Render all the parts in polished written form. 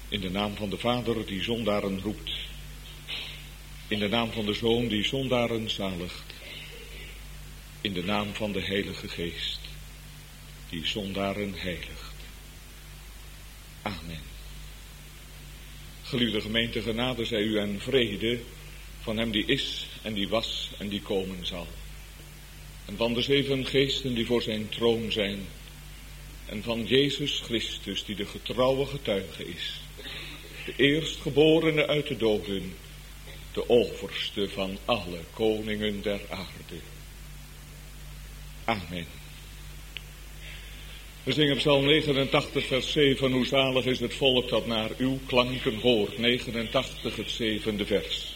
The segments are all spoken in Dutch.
In de naam van de Vader die zondaren roept. In de naam van de Zoon die zondaren zaligt. In de naam van de Heilige Geest die zondaren heiligt. Amen. Geliefde gemeente, genade zij u en vrede van hem die is en die was en die komen zal. En van de 7 geesten die voor zijn troon zijn. En van Jezus Christus die de getrouwe getuige is. De eerstgeborene uit de doden. De overste van alle koningen der aarde. Amen. We zingen Psalm 89 vers 7. Hoe zalig is het volk dat naar uw klanken hoort. 89 het 7e vers.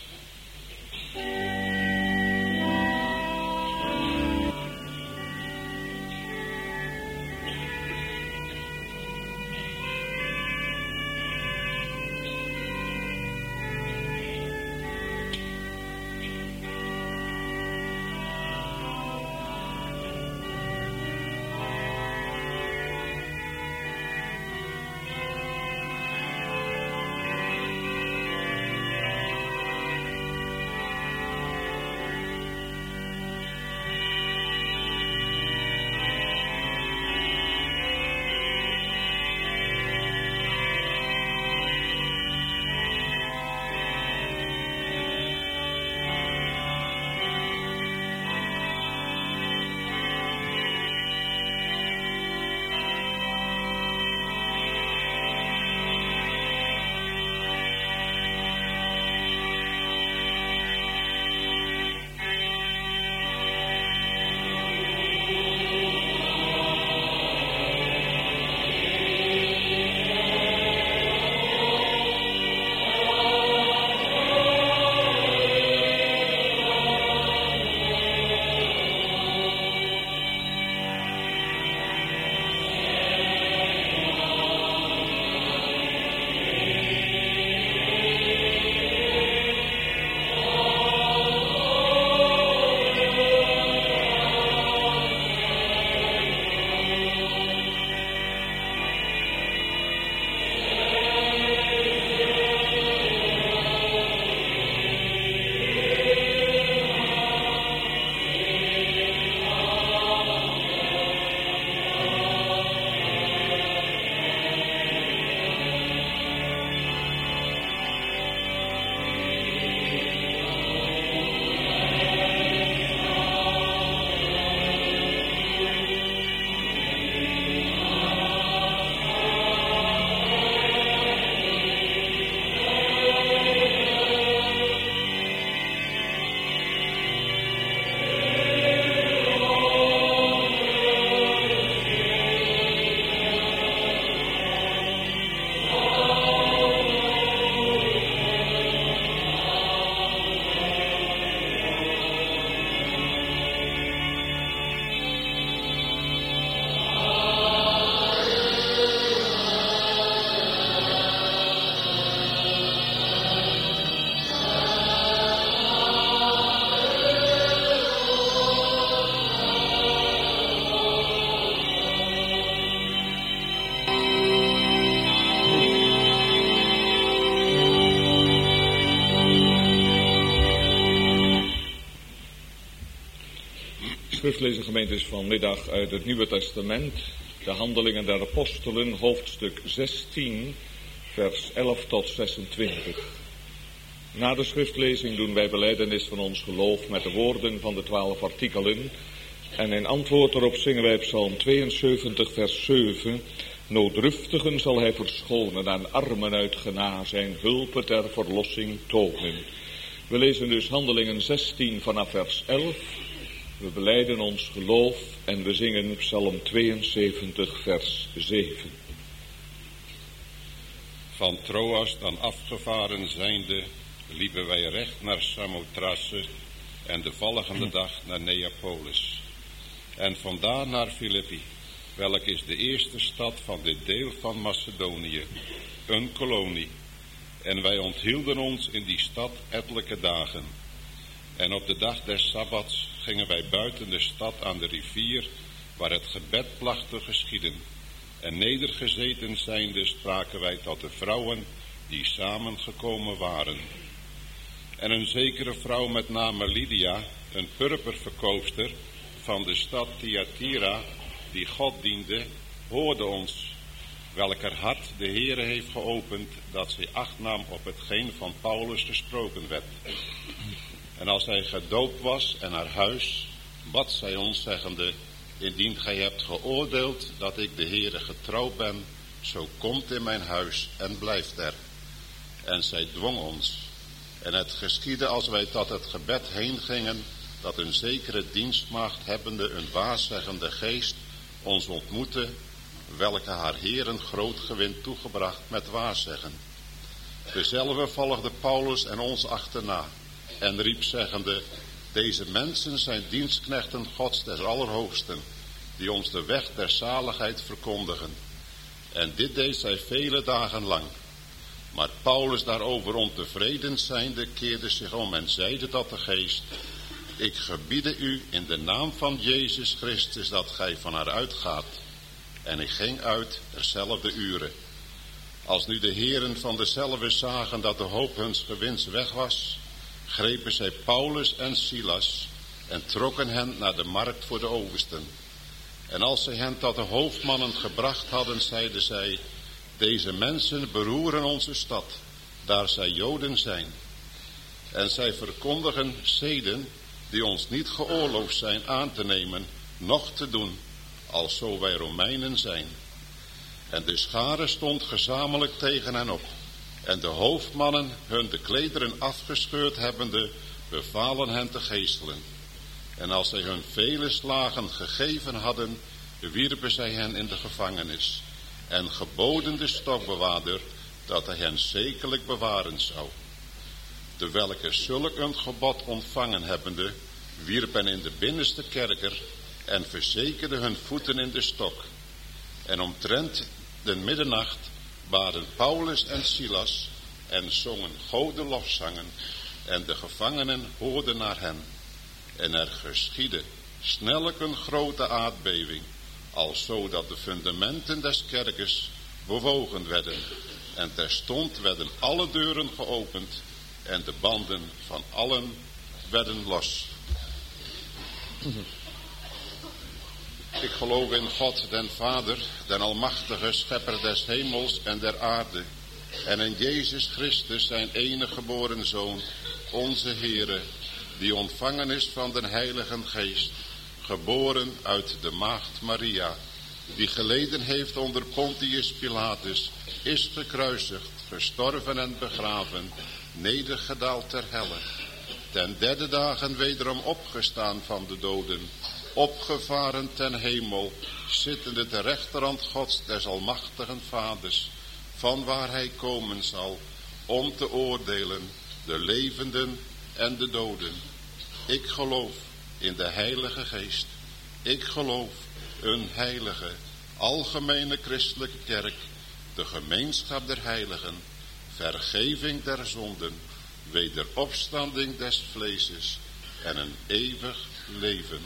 Schriftlezing gemeente is vanmiddag uit het Nieuwe Testament, de Handelingen der Apostelen, hoofdstuk 16, vers 11 tot 26. Na de schriftlezing doen wij belijdenis van ons geloof met de woorden van de 12 artikelen. En in antwoord erop zingen wij Psalm 72, vers 7. Noodruftigen zal hij verschonen, aan armen uit genade zijn hulpen ter verlossing tonen. We lezen dus Handelingen 16 vanaf vers 11. We belijden ons geloof en we zingen Psalm 72 vers 7. Van Troas dan afgevaren zijnde, liepen wij recht naar Samothrace en de volgende dag naar Neapolis. En vandaar naar Filippi, welk is de eerste stad van dit deel van Macedonië, een kolonie. En wij onthielden ons in die stad ettelijke dagen. En op de dag des Sabbats gingen wij buiten de stad aan de rivier, waar het gebed placht te geschieden. En nedergezeten zijnde spraken wij tot de vrouwen die samengekomen waren. En een zekere vrouw met name Lydia, een purperverkoopster van de stad Thyatira, die God diende, hoorde ons, welker hart de Heere heeft geopend, dat zij acht nam op hetgeen van Paulus gesproken werd. En als hij gedoopt was en naar huis, bad zij ons, zeggende, indien gij hebt geoordeeld dat ik de Heere getrouw ben, zo komt in mijn huis en blijft er. En zij dwong ons. En het geschiedde als wij tot het gebed heen gingen, dat een zekere dienstmaagd hebbende een waarzeggende geest ons ontmoette, welke haar Heeren groot gewin toegebracht met waarzeggen. Dezelfde volgde Paulus en ons achterna en riep zeggende, deze mensen zijn dienstknechten Gods des Allerhoogsten, die ons de weg der zaligheid verkondigen. En dit deed zij vele dagen lang. Maar Paulus daarover ontevreden zijnde keerde zich om en zeide tot de geest, ik gebiede u in de naam van Jezus Christus dat gij van haar uitgaat. En ik ging uit terzelfde uren. Als nu de heren van dezelfde zagen dat de hoop huns gewins weg was, grepen zij Paulus en Silas en trokken hen naar de markt voor de oversten. En als zij hen tot de hoofdmannen gebracht hadden, zeiden zij, deze mensen beroeren onze stad, daar zij Joden zijn. En zij verkondigen zeden die ons niet geoorloofd zijn aan te nemen, noch te doen, alzo wij Romeinen zijn. En de schare stond gezamenlijk tegen hen op. En de hoofdmannen, hun de klederen afgescheurd hebbende, bevalen hen te geestelen. En als zij hun vele slagen gegeven hadden, wierpen zij hen in de gevangenis. En geboden de stokbewaarder dat hij hen zekerlijk bewaren zou. De welke zulk een gebod ontvangen hebbende, wierpen in de binnenste kerker en verzekerden hun voeten in de stok. En omtrent de middernacht baden Paulus en Silas en zongen gode lofzangen, en de gevangenen hoorden naar hen. En er geschiedde snellijk een grote aardbeving, alzo dat de fundamenten des kerkers bewogen werden, en terstond werden alle deuren geopend en de banden van allen werden los. Ik geloof in God, den Vader, den almachtige schepper des hemels en der aarde, en in Jezus Christus, zijn enige geboren Zoon, onze Heere, die ontvangen is van den Heiligen Geest, geboren uit de maagd Maria, die geleden heeft onder Pontius Pilatus, is gekruisigd, gestorven en begraven, nedergedaald ter helle, ten derde dagen wederom opgestaan van de doden, opgevaren ten hemel, zittende ter rechterhand Gods des almachtigen Vaders, van waar hij komen zal, om te oordelen de levenden en de doden. Ik geloof in de Heilige Geest. Ik geloof een heilige, algemene christelijke kerk, de gemeenschap der heiligen, vergeving der zonden, wederopstanding des vleeses en een eeuwig leven.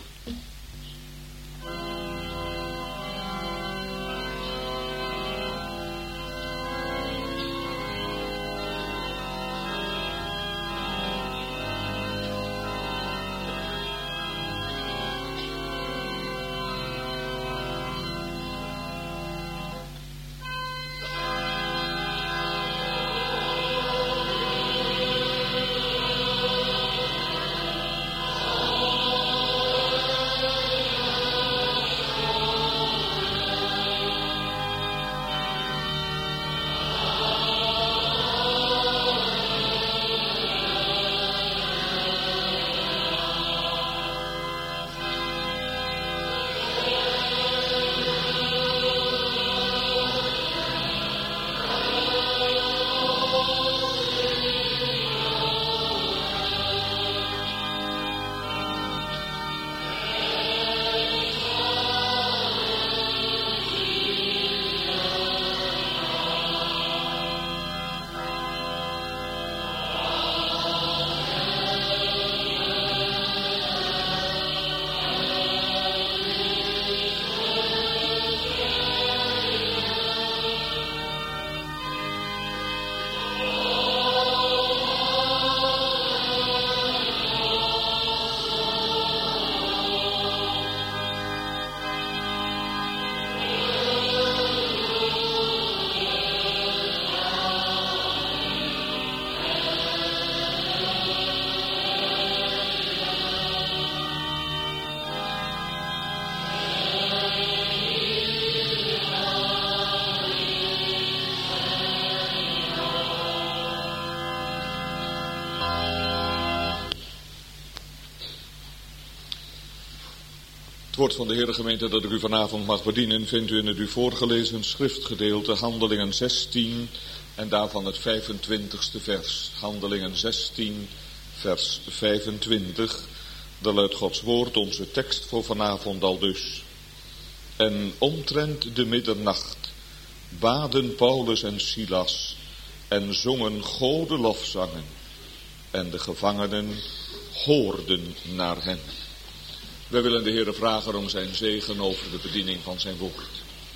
Het woord van de Heere gemeente dat ik u vanavond mag bedienen vindt u in het u voorgelezen schriftgedeelte Handelingen 16 en daarvan het 25ste vers. Handelingen 16 vers 25. Daar luidt Gods woord, onze tekst voor vanavond al dus. En omtrent de middernacht baden Paulus en Silas en zongen gode lofzangen. En de gevangenen hoorden naar hen. Wij willen de Heere vragen om zijn zegen over de bediening van zijn woord.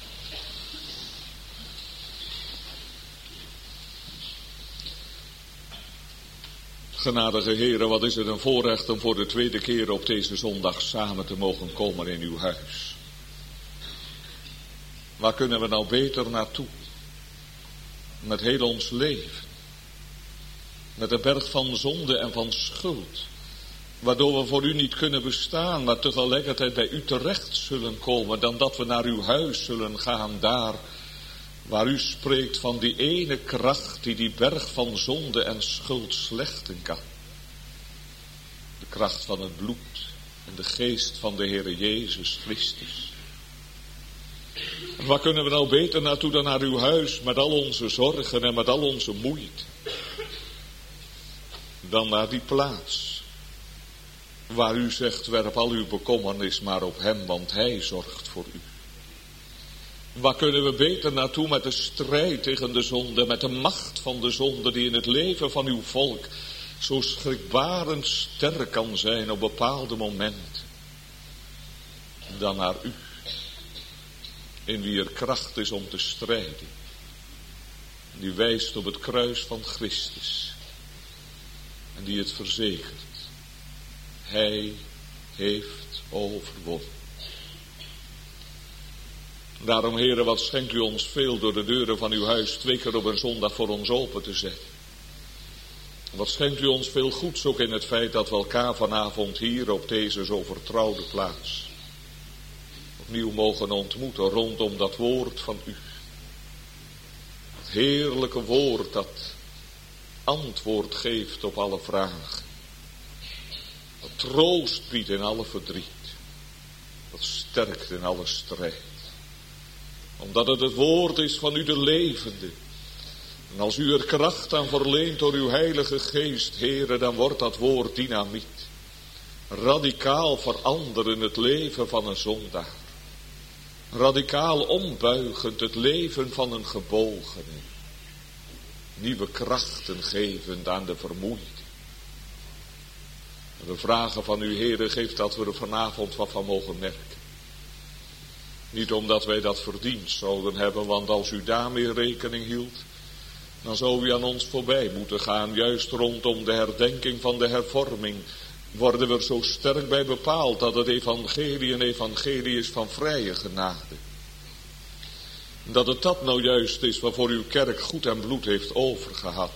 Genadige Heere, wat is het een voorrecht om voor de tweede keer op deze zondag samen te mogen komen in uw huis. Waar kunnen we nou beter naartoe? Met heel ons leven. Met een berg van zonde en van schuld. Waardoor we voor u niet kunnen bestaan, maar tegelijkertijd bij u terecht zullen komen. Dan dat we naar uw huis zullen gaan, daar waar u spreekt van die ene kracht die berg van zonde en schuld slechten kan. De kracht van het bloed en de geest van de Heere Jezus Christus. En waar kunnen we nou beter naartoe dan naar uw huis met al onze zorgen en met al onze moeite? Dan naar die plaats waar u zegt, werp al uw bekommernis maar op hem, want hij zorgt voor u. Waar kunnen we beter naartoe met de strijd tegen de zonde, met de macht van de zonde die in het leven van uw volk zo schrikbarend sterk kan zijn op bepaalde momenten, dan naar u, in wie er kracht is om te strijden, die wijst op het kruis van Christus en die het verzekert. Hij heeft overwonnen. Daarom, Heere, wat schenkt u ons veel door de deuren van uw huis 2 keer op een zondag voor ons open te zetten. Wat schenkt u ons veel goeds ook in het feit dat we elkaar vanavond hier op deze zo vertrouwde plaats opnieuw mogen ontmoeten rondom dat woord van u. Het heerlijke woord dat antwoord geeft op alle vragen. Dat troost biedt in alle verdriet. Dat sterkt in alle strijd. Omdat het woord is van u de levende. En als u er kracht aan verleent door uw heilige geest, Heere, dan wordt dat woord dynamiet. Radicaal veranderen het leven van een zondaar. Radicaal ombuigend het leven van een gebogene. Nieuwe krachten gevend aan de vermoeide. We vragen van u, Heere, geef dat we er vanavond wat van mogen merken. Niet omdat wij dat verdiend zouden hebben, want als u daarmee rekening hield, dan zou u aan ons voorbij moeten gaan. Juist rondom de herdenking van de hervorming worden we er zo sterk bij bepaald dat het evangelie een evangelie is van vrije genade. Dat het dat nou juist is waarvoor uw kerk goed en bloed heeft overgehad.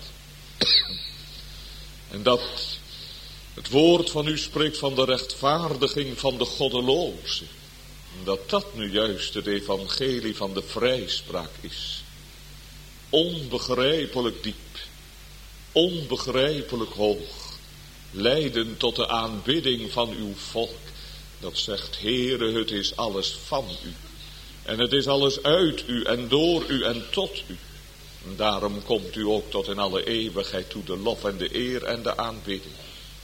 En dat het woord van u spreekt van de rechtvaardiging van de goddeloze. Dat dat nu juist het evangelie van de vrijspraak is. Onbegrijpelijk diep. Onbegrijpelijk hoog. Leiden tot de aanbidding van uw volk. Dat zegt, Heere, het is alles van u. En het is alles uit u en door u en tot u. En daarom komt u ook tot in alle eeuwigheid toe de lof en de eer en de aanbidding.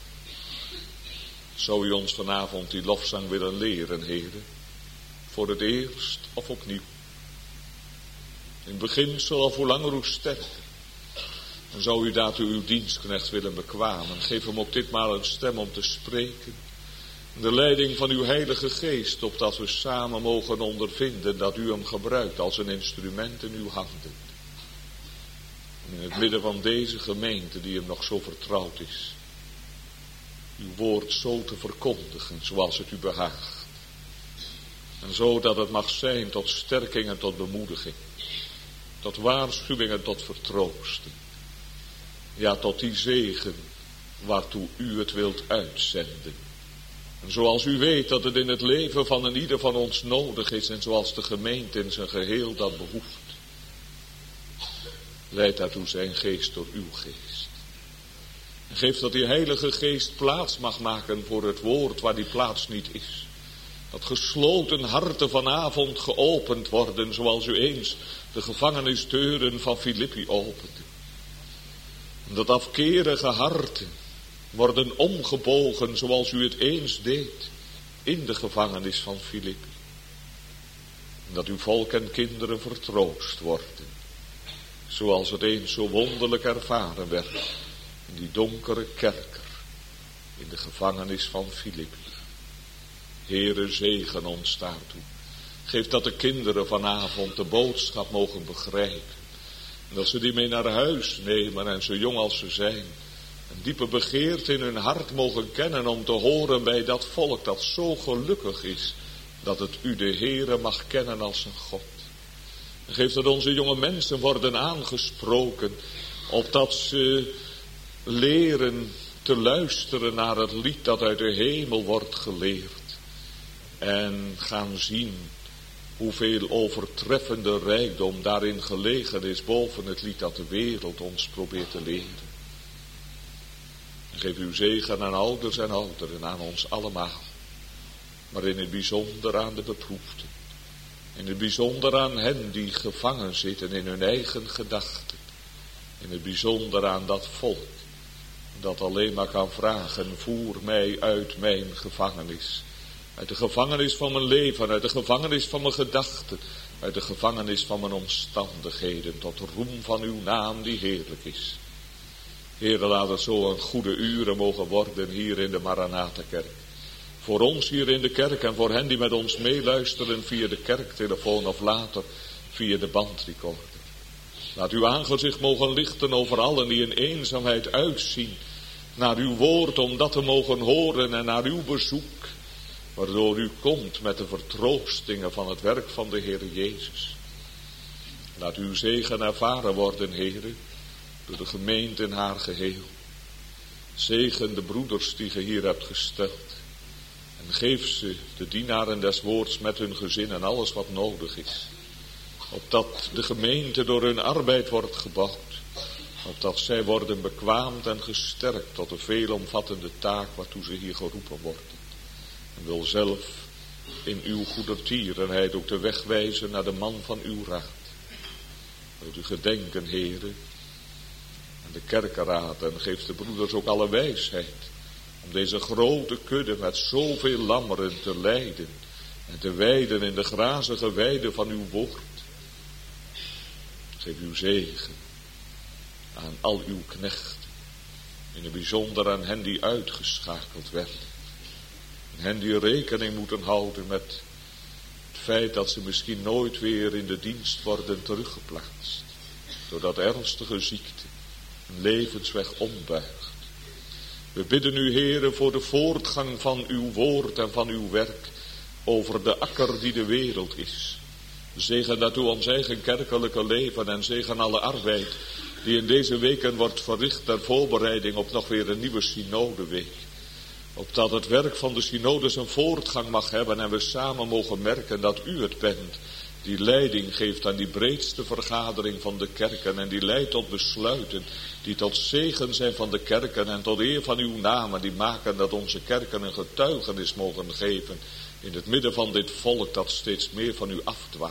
Zou u ons vanavond die lofzang willen leren, Heere? Voor het eerst of opnieuw. In beginsel of hoe langer hoe sterker. En zou u daartoe uw dienstknecht willen bekwamen. Geef hem ook ditmaal een stem om te spreken. De leiding van uw heilige geest, opdat we samen mogen ondervinden dat u hem gebruikt als een instrument in uw handen. En in het midden van deze gemeente die hem nog zo vertrouwd is. Uw woord zo te verkondigen zoals het u behaagt. En zo dat het mag zijn tot sterking en tot bemoediging. Tot waarschuwing en tot vertroosting. Ja, tot die zegen waartoe u het wilt uitzenden. En zoals u weet dat het in het leven van een ieder van ons nodig is. En zoals de gemeente in zijn geheel dat behoeft. Leid daartoe zijn geest door uw geest. Geef dat die heilige geest plaats mag maken voor het woord waar die plaats niet is. Dat gesloten harten vanavond geopend worden, zoals u eens de gevangenisdeuren van Filippi opende. En dat afkerige harten worden omgebogen, zoals u het eens deed in de gevangenis van Filippi. En dat uw volk en kinderen vertroost worden, zoals het eens zo wonderlijk ervaren werd in die donkere kerker in de gevangenis van Filippi. Heere, zegen ons daartoe. Geef dat de kinderen vanavond de boodschap mogen begrijpen. En dat ze die mee naar huis nemen en zo jong als ze zijn. Een diepe begeerte in hun hart mogen kennen om te horen bij dat volk dat zo gelukkig is. Dat het u de Heere mag kennen als een God. En geef dat onze jonge mensen worden aangesproken. Opdat ze leren te luisteren naar het lied dat uit de hemel wordt geleerd. En gaan zien hoeveel overtreffende rijkdom daarin gelegen is boven het lied dat de wereld ons probeert te leren. En geef uw zegen aan ouders en ouderen, aan ons allemaal. Maar in het bijzonder aan de beproefden. In het bijzonder aan hen die gevangen zitten in hun eigen gedachten. In het bijzonder aan dat volk dat alleen maar kan vragen, voer mij uit mijn gevangenis. Uit de gevangenis van mijn leven, uit de gevangenis van mijn gedachten, uit de gevangenis van mijn omstandigheden, tot roem van uw naam die heerlijk is. Heere, laat het zo een goede uren mogen worden hier in de Maranatha-kerk. Voor ons hier in de kerk en voor hen die met ons meeluisteren via de kerktelefoon of later via de bandrecorder. Laat uw aangezicht mogen lichten over allen die in eenzaamheid uitzien naar uw woord om dat te mogen horen en naar uw bezoek. Waardoor u komt met de vertroostingen van het werk van de Heer Jezus. Laat uw zegen ervaren worden, Heere, door de gemeente in haar geheel. Zegen de broeders die ge hier hebt gesteld. En geef ze, de dienaren des woords, met hun gezin en alles wat nodig is. Opdat de gemeente door hun arbeid wordt gebouwd. Opdat zij worden bekwaamd en gesterkt tot de veelomvattende taak waartoe ze hier geroepen worden. En wil zelf in uw goedertierenheid ook de weg wijzen naar de man van uw raad. Wilt u gedenken, Heere, en de kerkenraad, en geef de broeders ook alle wijsheid om deze grote kudde met zoveel lammeren te leiden en te weiden in de grazige weide van uw woord. Geef uw zegen aan al uw knechten, in het bijzonder aan hen die uitgeschakeld werden. En hen die rekening moeten houden met het feit dat ze misschien nooit weer in de dienst worden teruggeplaatst. Doordat ernstige ziekte een levensweg ombuigt. We bidden u, Heere, voor de voortgang van uw woord en van uw werk over de akker die de wereld is. Zegen daartoe ons eigen kerkelijke leven en zegen alle arbeid die in deze weken wordt verricht ter voorbereiding op nog weer een nieuwe synodeweek. Opdat het werk van de synodes een voortgang mag hebben en we samen mogen merken dat u het bent die leiding geeft aan die breedste vergadering van de kerken en die leidt tot besluiten die tot zegen zijn van de kerken en tot eer van uw naam en die maken dat onze kerken een getuigenis mogen geven in het midden van dit volk dat steeds meer van u afdwaalt.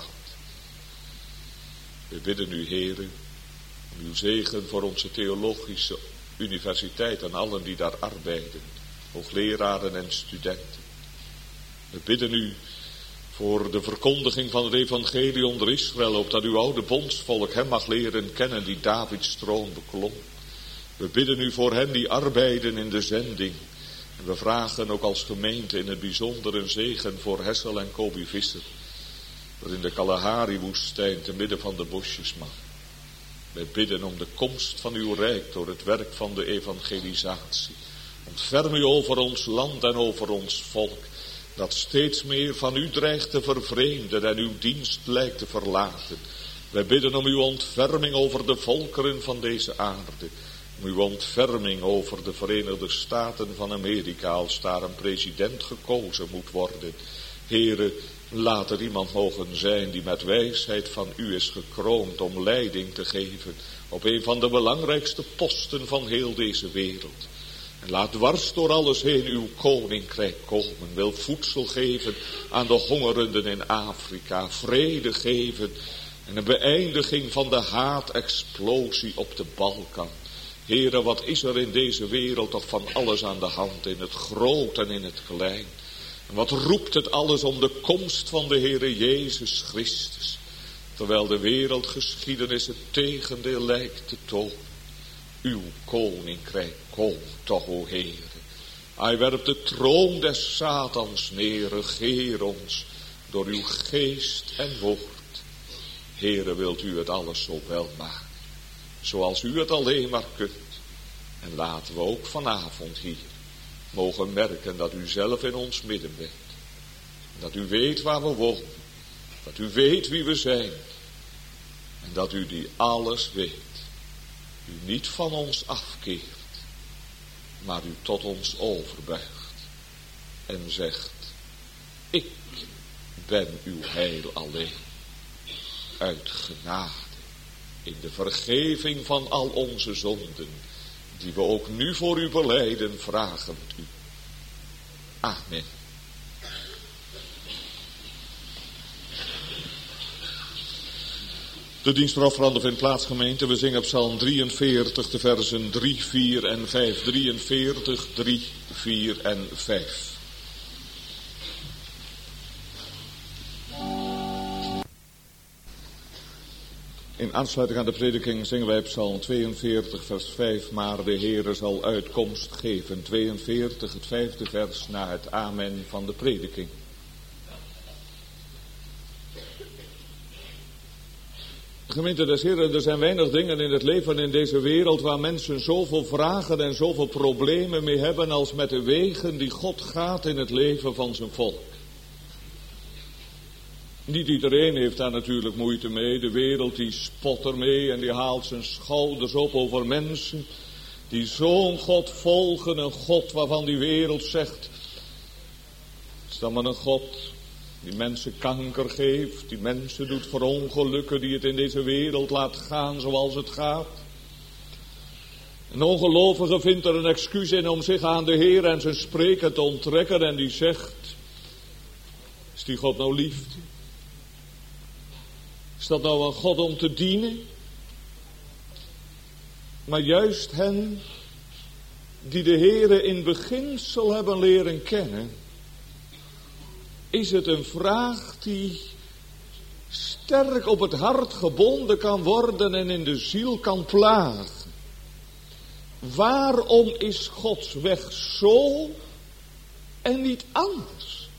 We bidden u, Heere, om uw zegen voor onze theologische universiteit en allen die daar arbeiden, hoogleraren en studenten. We bidden u voor de verkondiging van het evangelie onder Israël, opdat uw oude bondsvolk hem mag leren kennen die Davids troon beklom. We bidden u voor hen die arbeiden in de zending. En we vragen ook als gemeente in het bijzonder een zegen voor Hessel en Kobi Visser, dat in de Kalahari-woestijn te midden van de bosjes mag. Wij bidden om de komst van uw rijk door het werk van de evangelisatie. Ontferm u over ons land en over ons volk, dat steeds meer van u dreigt te vervreemden en uw dienst lijkt te verlaten. Wij bidden om uw ontferming over de volkeren van deze aarde. Om uw ontferming over de Verenigde Staten van Amerika, als daar een president gekozen moet worden. Heere, laat er iemand mogen zijn die met wijsheid van u is gekroond om leiding te geven op een van de belangrijkste posten van heel deze wereld. En laat dwars door alles heen uw koninkrijk komen. Wil voedsel geven aan de hongerenden in Afrika. Vrede geven en een beëindiging van de haatexplosie op de Balkan. Heere, wat is er in deze wereld toch van alles aan de hand, in het groot en in het klein. En wat roept het alles om de komst van de Heere Jezus Christus. Terwijl de wereldgeschiedenis het tegendeel lijkt te tonen. Uw koninkrijk komt toch, o Heere. Hij werpt de troon des Satans neer, regeer ons door uw geest en woord. Heere, wilt u het alles zo wel maken, zoals u het alleen maar kunt. En laten we ook vanavond hier mogen merken dat u zelf in ons midden bent. Dat u weet waar we wonen, dat u weet wie we zijn. En dat u die alles weet, u niet van ons afkeert, maar u tot ons overbuigt en zegt, ik ben uw heil alleen, uit genade, in de vergeving van al onze zonden, die we ook nu voor u belijden, vragen u. Amen. De dienst voor offeranden vindt plaats, gemeente. We zingen Psalm 43, de versen 3, 4 en 5. 43, 3, 4 en 5. In aansluiting aan de prediking zingen wij Psalm 42, vers 5. Maar de Heere zal uitkomst geven. 42, het 5e vers na het amen van de prediking. Gemeente des Heren, er zijn weinig dingen in het leven in deze wereld waar mensen zoveel vragen en zoveel problemen mee hebben als met de wegen die God gaat in het leven van zijn volk. Niet iedereen heeft daar natuurlijk moeite mee. De wereld die spot ermee en die haalt zijn schouders op over mensen die zo'n God volgen. Een God waarvan die wereld zegt, het is dan maar een God die mensen kanker geeft, die mensen doet verongelukken, die het in deze wereld laat gaan zoals het gaat. Een ongelovige vindt er een excuus in om zich aan de Heer en zijn spreken te onttrekken en die zegt, is die God nou liefde? Is dat nou een God om te dienen? Maar juist hen die de Heere in beginsel hebben leren kennen, is het een vraag die sterk op het hart gebonden kan worden en in de ziel kan plagen. Waarom is Gods weg zo en niet anders?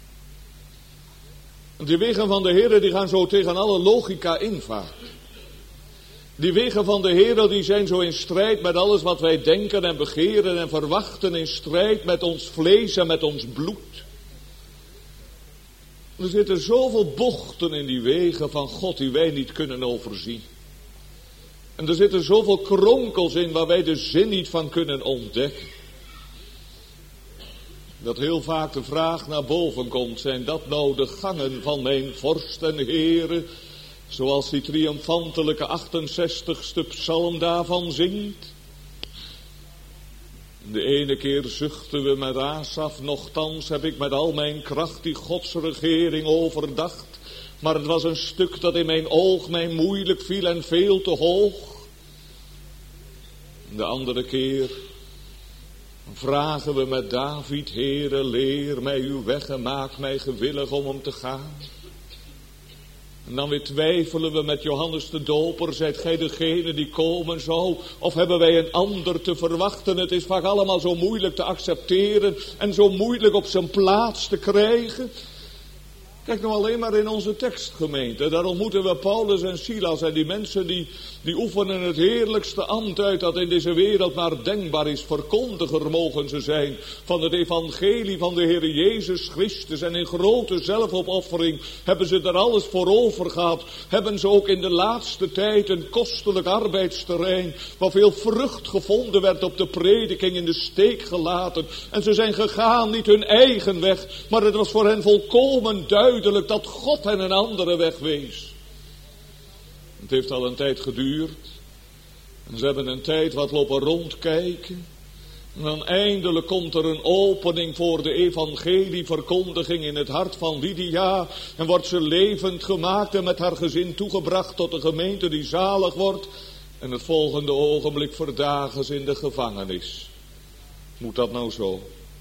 Die wegen van de Heere die gaan zo tegen alle logica in vaak. Die wegen van de Heere die zijn zo in strijd met alles wat wij denken en begeren en verwachten, in strijd met ons vlees en met ons bloed. Er zitten zoveel bochten in die wegen van God die wij niet kunnen overzien. En er zitten zoveel kronkels in waar wij de zin niet van kunnen ontdekken. Dat heel vaak de vraag naar boven komt, zijn dat nou de gangen van mijn vorst en Heere, zoals die triomfantelijke 68ste psalm daarvan zingt? De ene keer zuchten we met Asaf, nochtans heb ik met al mijn kracht die Gods regering overdacht. Maar het was een stuk dat in mijn oog mij moeilijk viel en veel te hoog. De andere keer vragen we met David, Heere, leer mij uw weg en maak mij gewillig om hem te gaan. En dan weer twijfelen we met Johannes de Doper, zijt gij degene die komen zou? Of hebben wij een ander te verwachten? Het is vaak allemaal zo moeilijk te accepteren en zo moeilijk op zijn plaats te krijgen. Kijk nou alleen maar in onze tekstgemeente. Daar ontmoeten we Paulus en Silas en die mensen die oefenen het heerlijkste ambt uit dat in deze wereld maar denkbaar is. Verkondiger mogen ze zijn van het evangelie van de Heer Jezus Christus. En in grote zelfopoffering hebben ze er alles voor over gehad. Hebben ze ook in de laatste tijd een kostelijk arbeidsterrein waar veel vrucht gevonden werd op de prediking in de steek gelaten. En ze zijn gegaan, niet hun eigen weg, maar het was voor hen volkomen duidelijk dat God hen een andere weg wees. Het heeft al een tijd geduurd. En ze hebben een tijd wat lopen rondkijken. En dan eindelijk komt er een opening voor de evangelieverkondiging in het hart van Lydia. En wordt ze levend gemaakt en met haar gezin toegebracht tot de gemeente die zalig wordt. En het volgende ogenblik verdagen ze in de gevangenis. Moet dat nou zo?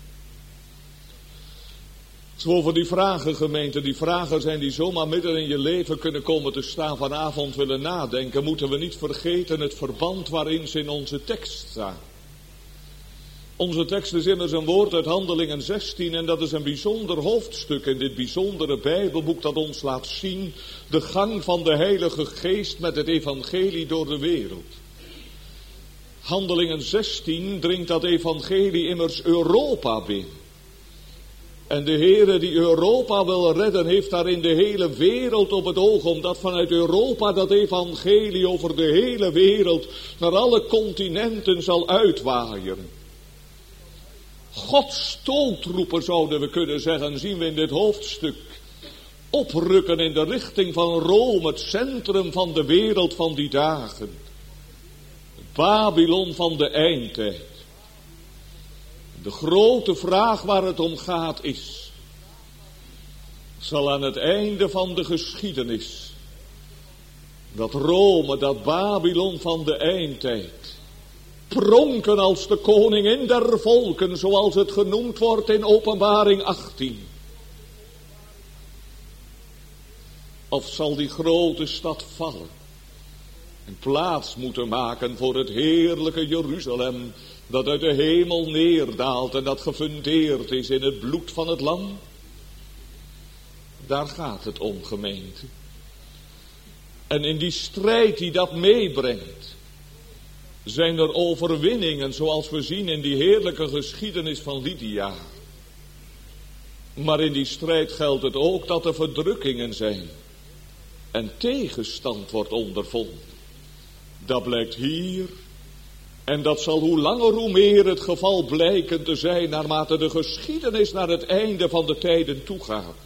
Zo over die vragen, gemeente, die vragen zijn die zomaar midden in je leven kunnen komen te staan, vanavond willen nadenken, moeten we niet vergeten het verband waarin ze in onze tekst staan. Onze tekst is immers een woord uit Handelingen 16 en dat is een bijzonder hoofdstuk in dit bijzondere Bijbelboek dat ons laat zien de gang van de Heilige Geest met het evangelie door de wereld. Handelingen 16 dringt dat evangelie immers Europa binnen. En de Heere die Europa wil redden, heeft daar in de hele wereld op het oog, omdat vanuit Europa dat evangelie over de hele wereld naar alle continenten zal uitwaaien. Gods stoeltroepen, zouden we kunnen zeggen, zien we in dit hoofdstuk oprukken in de richting van Rome, het centrum van de wereld van die dagen. Het Babylon van de eindtijd. De grote vraag waar het om gaat is, zal aan het einde van de geschiedenis dat Rome, dat Babylon van de eindtijd, pronken als de koningin der volken, zoals het genoemd wordt in Openbaring 18. Of zal die grote stad vallen en plaats moeten maken voor het heerlijke Jeruzalem, dat uit de hemel neerdaalt en dat gefundeerd is in het bloed van het lam? Daar gaat het om, gemeente. En in die strijd die dat meebrengt, zijn er overwinningen, zoals we zien in die heerlijke geschiedenis van Lydia. Maar in die strijd geldt het ook dat er verdrukkingen zijn en tegenstand wordt ondervonden. Dat blijkt hier. En dat zal hoe langer hoe meer het geval blijken te zijn, naarmate de geschiedenis naar het einde van de tijden toegaat.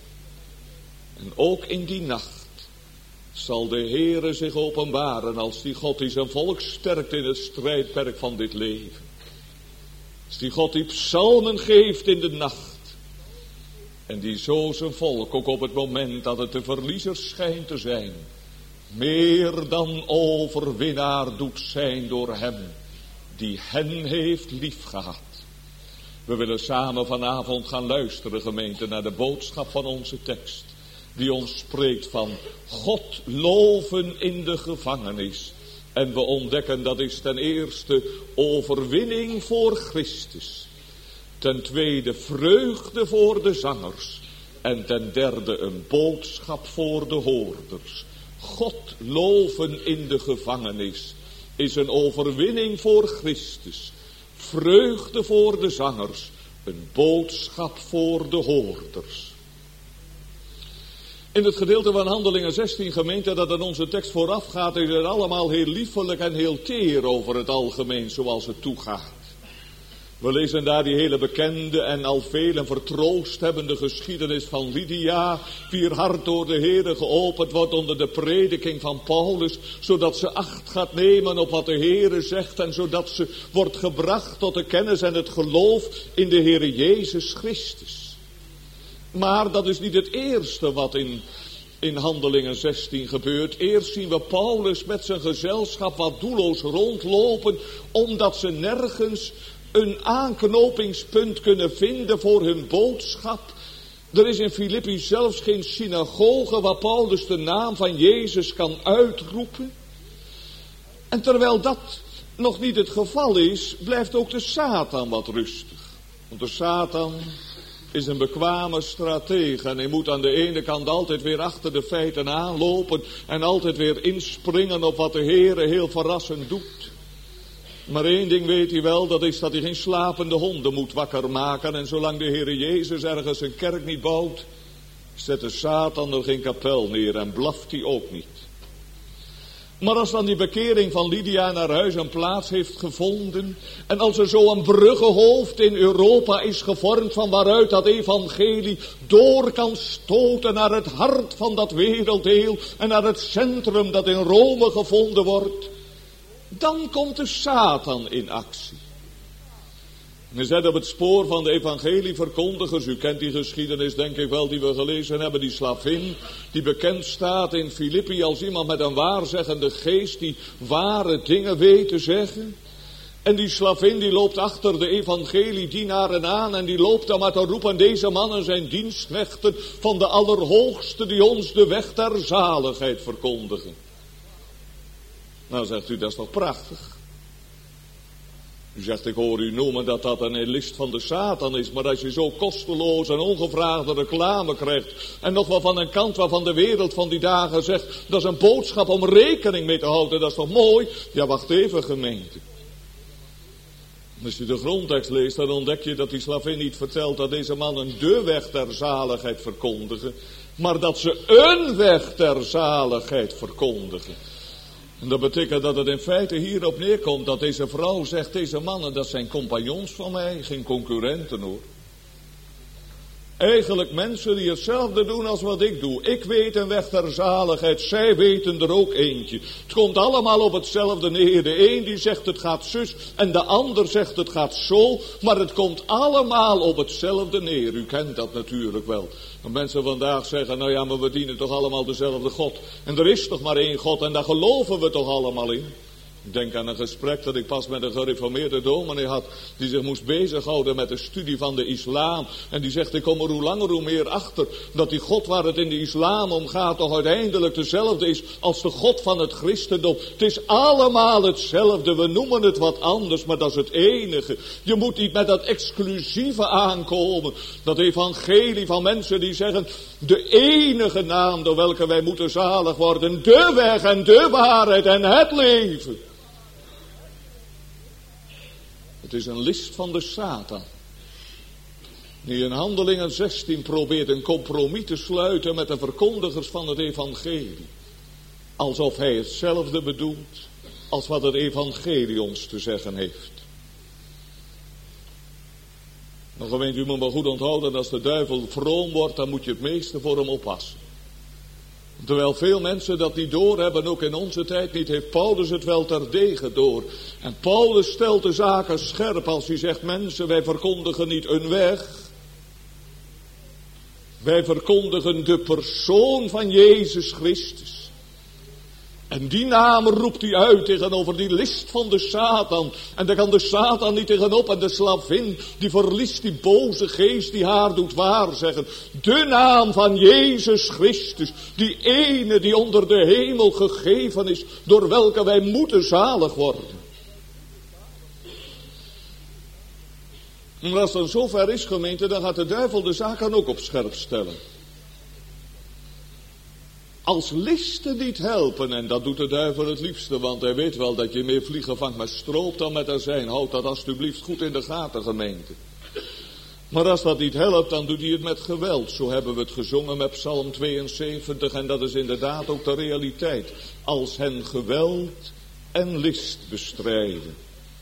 En ook in die nacht zal de Heere zich openbaren als die God die zijn volk sterkt in het strijdperk van dit leven. Als die God die psalmen geeft in de nacht. En die zo zijn volk ook op het moment dat het de verliezer schijnt te zijn, meer dan overwinnaar doet zijn door hem die hen heeft liefgehad. We willen samen vanavond gaan luisteren, gemeente, naar de boodschap van onze tekst, die ons spreekt van God loven in de gevangenis. En we ontdekken dat is ten eerste overwinning voor Christus, ten tweede vreugde voor de zangers en ten derde een boodschap voor de hoorders. God loven in de gevangenis is een overwinning voor Christus, vreugde voor de zangers, een boodschap voor de hoorders. In het gedeelte van Handelingen 16, gemeente, dat in onze tekst vooraf gaat, is het allemaal heel liefelijk en heel teer over het algemeen zoals het toegaat. We lezen daar die hele bekende en al velen vertroost hebbende geschiedenis van Lydia, wier hart door de Heere geopend wordt onder de prediking van Paulus, zodat ze acht gaat nemen op wat de Heere zegt en zodat ze wordt gebracht tot de kennis en het geloof in de Heere Jezus Christus. Maar dat is niet het eerste wat in Handelingen 16 gebeurt. Eerst zien we Paulus met zijn gezelschap wat doelloos rondlopen, omdat ze nergens een aanknopingspunt kunnen vinden voor hun boodschap. Er is in Filippi zelfs geen synagoge waar Paulus de naam van Jezus kan uitroepen. En terwijl dat nog niet het geval is, blijft ook de Satan wat rustig. Want de Satan is een bekwame stratege en hij moet aan de ene kant altijd weer achter de feiten aanlopen en altijd weer inspringen op wat de Heere heel verrassend doet. Maar één ding weet hij wel, dat is dat hij geen slapende honden moet wakker maken. En zolang de Heere Jezus ergens een kerk niet bouwt, zet de Satan er geen kapel neer en blaft hij ook niet. Maar als dan die bekering van Lydia naar huis een plaats heeft gevonden, en als er zo een bruggenhoofd in Europa is gevormd van waaruit dat evangelie door kan stoten naar het hart van dat werelddeel en naar het centrum dat in Rome gevonden wordt, dan komt de Satan in actie. We zijn op het spoor van de evangelieverkondigers. U kent die geschiedenis denk ik wel die we gelezen hebben. Die slavin die bekend staat in Filippi als iemand met een waarzeggende geest. Die ware dingen weet te zeggen. En die slavin die loopt achter de evangeliedienaren aan. En die loopt dan maar te roepen. Deze mannen zijn dienstknechten van de Allerhoogste die ons de weg ter zaligheid verkondigen. Nou zegt u, dat is toch prachtig. U zegt, ik hoor u noemen dat dat een list van de Satan is. Maar als je zo kosteloos en ongevraagde reclame krijgt. En nog wel van een kant waarvan de wereld van die dagen zegt. Dat is een boodschap om rekening mee te houden. Dat is toch mooi? Ja, wacht even gemeente. Als je de grondtekst leest, dan ontdek je dat die slavin niet vertelt dat deze mannen de weg ter zaligheid verkondigen. Maar dat ze een weg ter zaligheid verkondigen. En dat betekent dat het in feite hierop neerkomt dat deze vrouw zegt, deze mannen dat zijn compagnons van mij, geen concurrenten hoor. Eigenlijk mensen die hetzelfde doen als wat ik doe. Ik weet een weg ter zaligheid, zij weten er ook eentje. Het komt allemaal op hetzelfde neer. De een die zegt het gaat zus en de ander zegt het gaat zo. Maar het komt allemaal op hetzelfde neer. U kent dat natuurlijk wel. En mensen vandaag zeggen, nou ja, maar we dienen toch allemaal dezelfde God. En er is toch maar één God en daar geloven we toch allemaal in. Ik denk aan een gesprek dat ik pas met een gereformeerde dominee had. Die zich moest bezighouden met de studie van de islam. En die zegt, ik kom er hoe langer hoe meer achter. Dat die God waar het in de islam om gaat toch uiteindelijk dezelfde is als de God van het christendom. Het is allemaal hetzelfde. We noemen het wat anders, maar dat is het enige. Je moet niet met dat exclusieve aankomen. Dat evangelie van mensen die zeggen, de enige naam door welke wij moeten zalig worden. De weg en de waarheid en het leven. Het is een list van de Satan. Die in Handelingen 16 probeert een compromis te sluiten met de verkondigers van het evangelie. Alsof hij hetzelfde bedoelt als wat het evangelie ons te zeggen heeft. Nou gemeente, u moet maar goed onthouden, als de duivel vroom wordt, dan moet je het meeste voor hem oppassen. Terwijl veel mensen dat niet doorhebben, ook in onze tijd niet, heeft Paulus het wel terdege door. En Paulus stelt de zaken scherp als hij zegt, mensen, wij verkondigen niet een weg. Wij verkondigen de persoon van Jezus Christus. En die naam roept hij uit tegenover die list van de Satan. En daar kan de Satan niet tegenop. En de slavin die verliest die boze geest die haar doet waarzeggen. De naam van Jezus Christus. Die ene die onder de hemel gegeven is. Door welke wij moeten zalig worden. En als het dan zover is gemeente, dan gaat de duivel de zaken ook op scherp stellen. Als listen niet helpen, en dat doet de duivel het liefste, want hij weet wel dat je meer vliegen vangt met stroop dan met azijn. Houd dat alsjeblieft goed in de gaten, gemeente. Maar als dat niet helpt, dan doet hij het met geweld. Zo hebben we het gezongen met Psalm 72 en dat is inderdaad ook de realiteit. Als hen geweld en list bestrijden.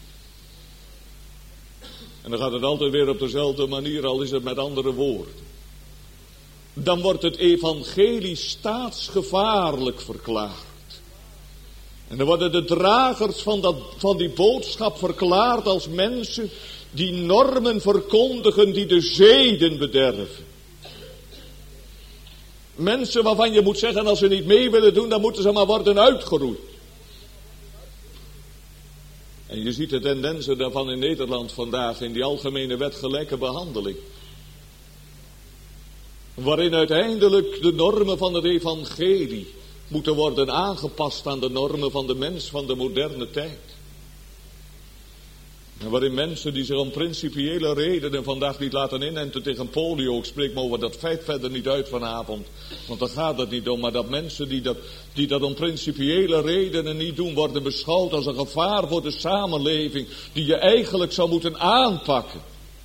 En dan gaat het altijd weer op dezelfde manier, al is het met andere woorden. Dan wordt het evangelie staatsgevaarlijk verklaard. En dan worden de dragers van die boodschap verklaard als mensen die normen verkondigen die de zeden bederven. Mensen waarvan je moet zeggen, als ze niet mee willen doen, dan moeten ze maar worden uitgeroeid. En je ziet de tendensen daarvan in Nederland vandaag in die algemene wet gelijke behandeling. Waarin uiteindelijk de normen van het evangelie moeten worden aangepast aan de normen van de mens van de moderne tijd. En waarin mensen die zich om principiële redenen vandaag niet laten inenten tegen polio. Ik spreek me over dat feit verder niet uit vanavond. Want daar gaat het niet om. Maar dat mensen die dat om principiële redenen niet doen, worden beschouwd als een gevaar voor de samenleving. Die je eigenlijk zou moeten aanpakken.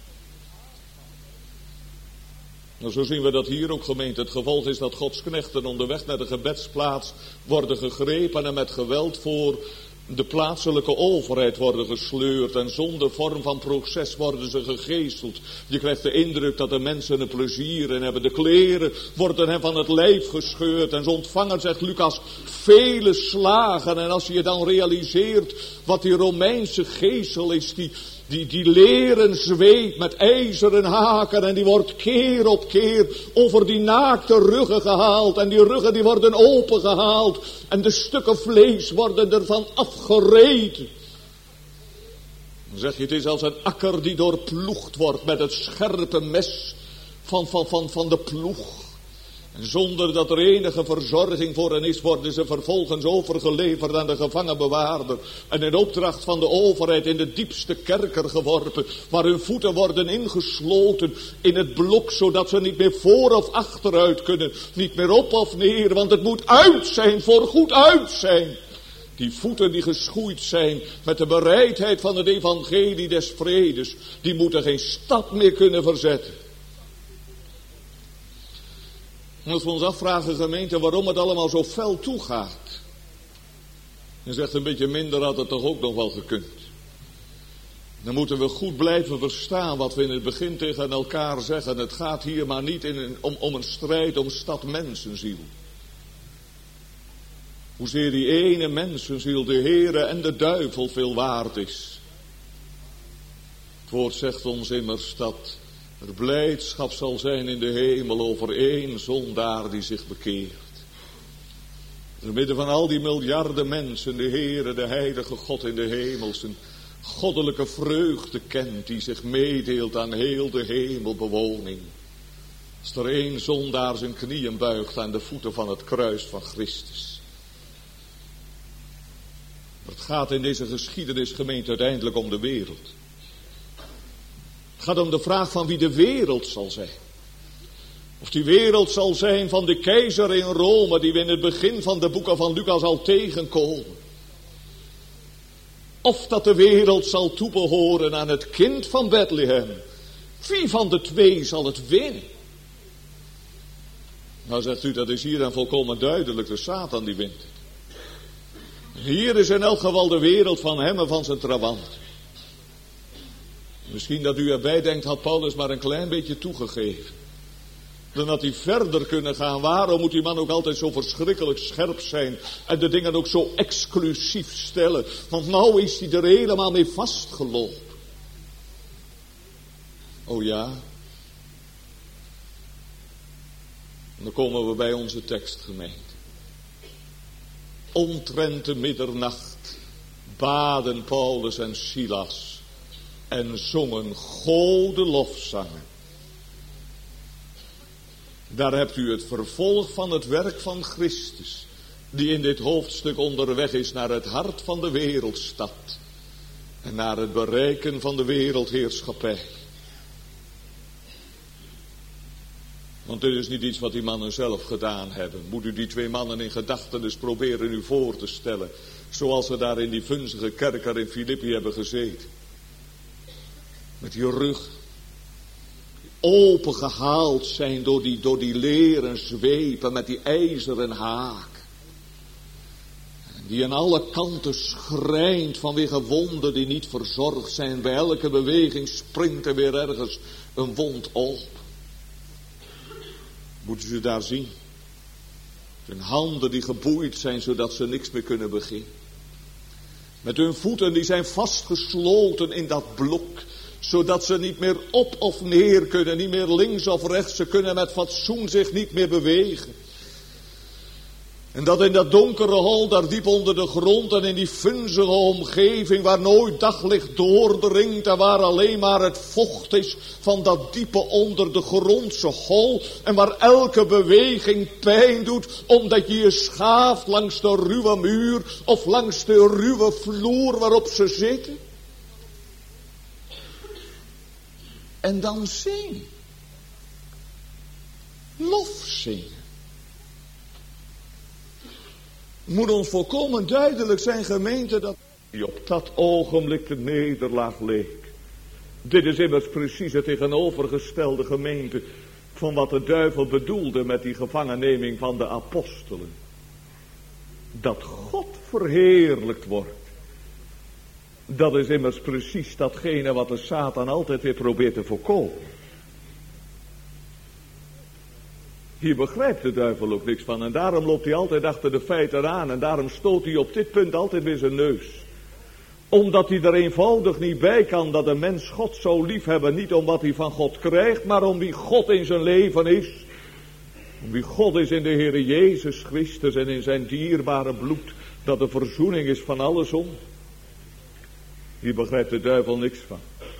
Nou, zo zien we dat hier ook gemeente. Het gevolg is dat Gods knechten onderweg naar de gebedsplaats worden gegrepen en met geweld voor de plaatselijke overheid worden gesleurd. En zonder vorm van proces worden ze gegezeld. Je krijgt de indruk dat de mensen er plezier in hebben. De kleren worden hen van het lijf gescheurd. En ze ontvangen, zegt Lucas, vele slagen. En als je dan realiseert wat die Romeinse gezel is, die die leren zweep met ijzeren haken en die wordt keer op keer over die naakte ruggen gehaald. En die ruggen die worden opengehaald en de stukken vlees worden ervan afgereten. Dan zeg je, het is als een akker die doorploegd wordt met het scherpe mes van de ploeg. En zonder dat er enige verzorging voor hen is, worden ze vervolgens overgeleverd aan de gevangenbewaarder. En in opdracht van de overheid in de diepste kerker geworpen, waar hun voeten worden ingesloten in het blok, zodat ze niet meer voor of achteruit kunnen, niet meer op of neer, want het moet uit zijn, voorgoed uit zijn. Die voeten die geschoeid zijn met de bereidheid van het evangelie des vredes, die moeten geen stap meer kunnen verzetten. Als we ons afvragen, gemeente, waarom het allemaal zo fel toegaat. Je zegt, een beetje minder had het toch ook nog wel gekund. Dan moeten we goed blijven verstaan wat we in het begin tegen elkaar zeggen. Het gaat hier maar niet om een strijd om stad-mensenziel. Hoezeer die ene mensenziel de Heere en de duivel veel waard is. Het woord zegt ons immers dat er blijdschap zal zijn in de hemel over één zondaar die zich bekeert. In het midden van al die miljarden mensen, de Heere, de heilige God in de hemel, zijn goddelijke vreugde kent, die zich meedeelt aan heel de hemelbewoning. Als er één zondaar zijn knieën buigt aan de voeten van het kruis van Christus. Het gaat in deze geschiedenisgemeente uiteindelijk om de wereld. Het gaat om de vraag van wie de wereld zal zijn. Of die wereld zal zijn van de keizer in Rome, die we in het begin van de boeken van Lucas al tegenkomen. Of dat de wereld zal toebehoren aan het kind van Bethlehem. Wie van de twee zal het winnen? Nou zegt u, dat is hier dan volkomen duidelijk, de Satan die wint. Hier is in elk geval de wereld van hem en van zijn trawant. Misschien dat u erbij denkt, had Paulus maar een klein beetje toegegeven. Dan had hij verder kunnen gaan. Waarom moet die man ook altijd zo verschrikkelijk scherp zijn en de dingen ook zo exclusief stellen? Want nou is hij er helemaal mee vastgelopen. Oh ja. En dan komen we bij onze tekstgemeente. Omtrent de middernacht baden Paulus en Silas en zongen gode lofzangen. Daar hebt u het vervolg van het werk van Christus, die in dit hoofdstuk onderweg is naar het hart van de wereldstad en naar het bereiken van de wereldheerschappij. Want dit is niet iets wat die mannen zelf gedaan hebben. Moet u die twee mannen in gedachten eens proberen u voor te stellen, zoals ze daar in die vunzige kerker in Filippi hebben gezeten. Met die rug opengehaald zijn door die leren zweepen met die ijzeren haak. Die aan alle kanten schrijnt vanwege wonden die niet verzorgd zijn. Bij elke beweging springt er weer ergens een wond op. Moeten ze daar zien. Hun handen die geboeid zijn zodat ze niks meer kunnen beginnen. Met hun voeten die zijn vastgesloten in dat blok, zodat ze niet meer op of neer kunnen, niet meer links of rechts. Ze kunnen met fatsoen zich niet meer bewegen. En dat in dat donkere hol, daar diep onder de grond en in die vunzige omgeving waar nooit daglicht doordringt en waar alleen maar het vocht is van dat diepe onder de grondse hol en waar elke beweging pijn doet omdat je je schaaft langs de ruwe muur of langs de ruwe vloer waarop ze zitten. En dan zingen. Lof zingen. Het moet ons volkomen duidelijk zijn, gemeente, dat die op dat ogenblik de nederlaag leek. Dit is immers precies het tegenovergestelde, gemeente, van wat de duivel bedoelde met die gevangenneming van de apostelen. Dat God verheerlijkt wordt. Dat is immers precies datgene wat de Satan altijd weer probeert te voorkomen. Hier begrijpt de duivel ook niks van en daarom loopt hij altijd achter de feiten aan en daarom stoot hij op dit punt altijd weer zijn neus. Omdat hij er eenvoudig niet bij kan dat een mens God zo lief hebben. Niet om wat hij van God krijgt, maar om wie God in zijn leven is. Om wie God is in de Heere Jezus Christus en in zijn dierbare bloed. Dat de verzoening is van alle zonde. Hier begrijpt de duivel niks van.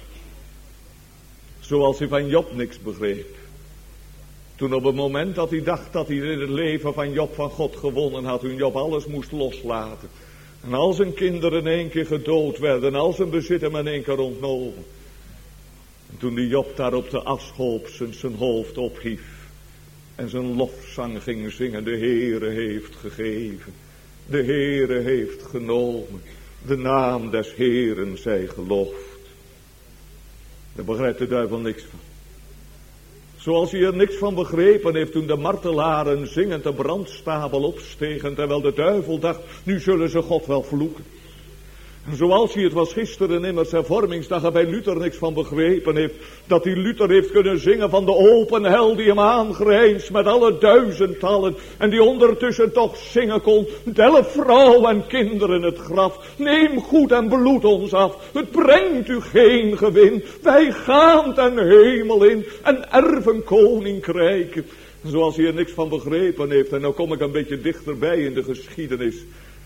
Zoals hij van Job niks begreep. Toen op het moment dat hij dacht dat hij in het leven van Job van God gewonnen had. Toen Job alles moest loslaten. En al zijn kinderen in één keer gedood werden. En al zijn bezit hem in één keer ontnomen. En toen die Job daar op de ashoop zijn hoofd ophief. En zijn lofzang ging zingen. De Heere heeft gegeven. De Heere heeft genomen. De naam des Heeren zij geloofd. Daar begrijpt de duivel niks van. Zoals hij er niks van begrepen heeft toen de martelaren zingend de brandstapel opstegen. Terwijl de duivel dacht, nu zullen ze God wel vloeken. En zoals hij het was gisteren immers hervormingsdag en bij Luther niks van begrepen heeft. Dat hij Luther heeft kunnen zingen van de open hel die hem aangrijnst met alle duizendtallen. En die ondertussen toch zingen kon. Delf vrouw en kinderen het graf. Neem goed en bloed ons af. Het brengt u geen gewin. Wij gaan ten hemel in en erven koninkrijken. Zoals hij er niks van begrepen heeft. En nou kom ik een beetje dichterbij in de geschiedenis.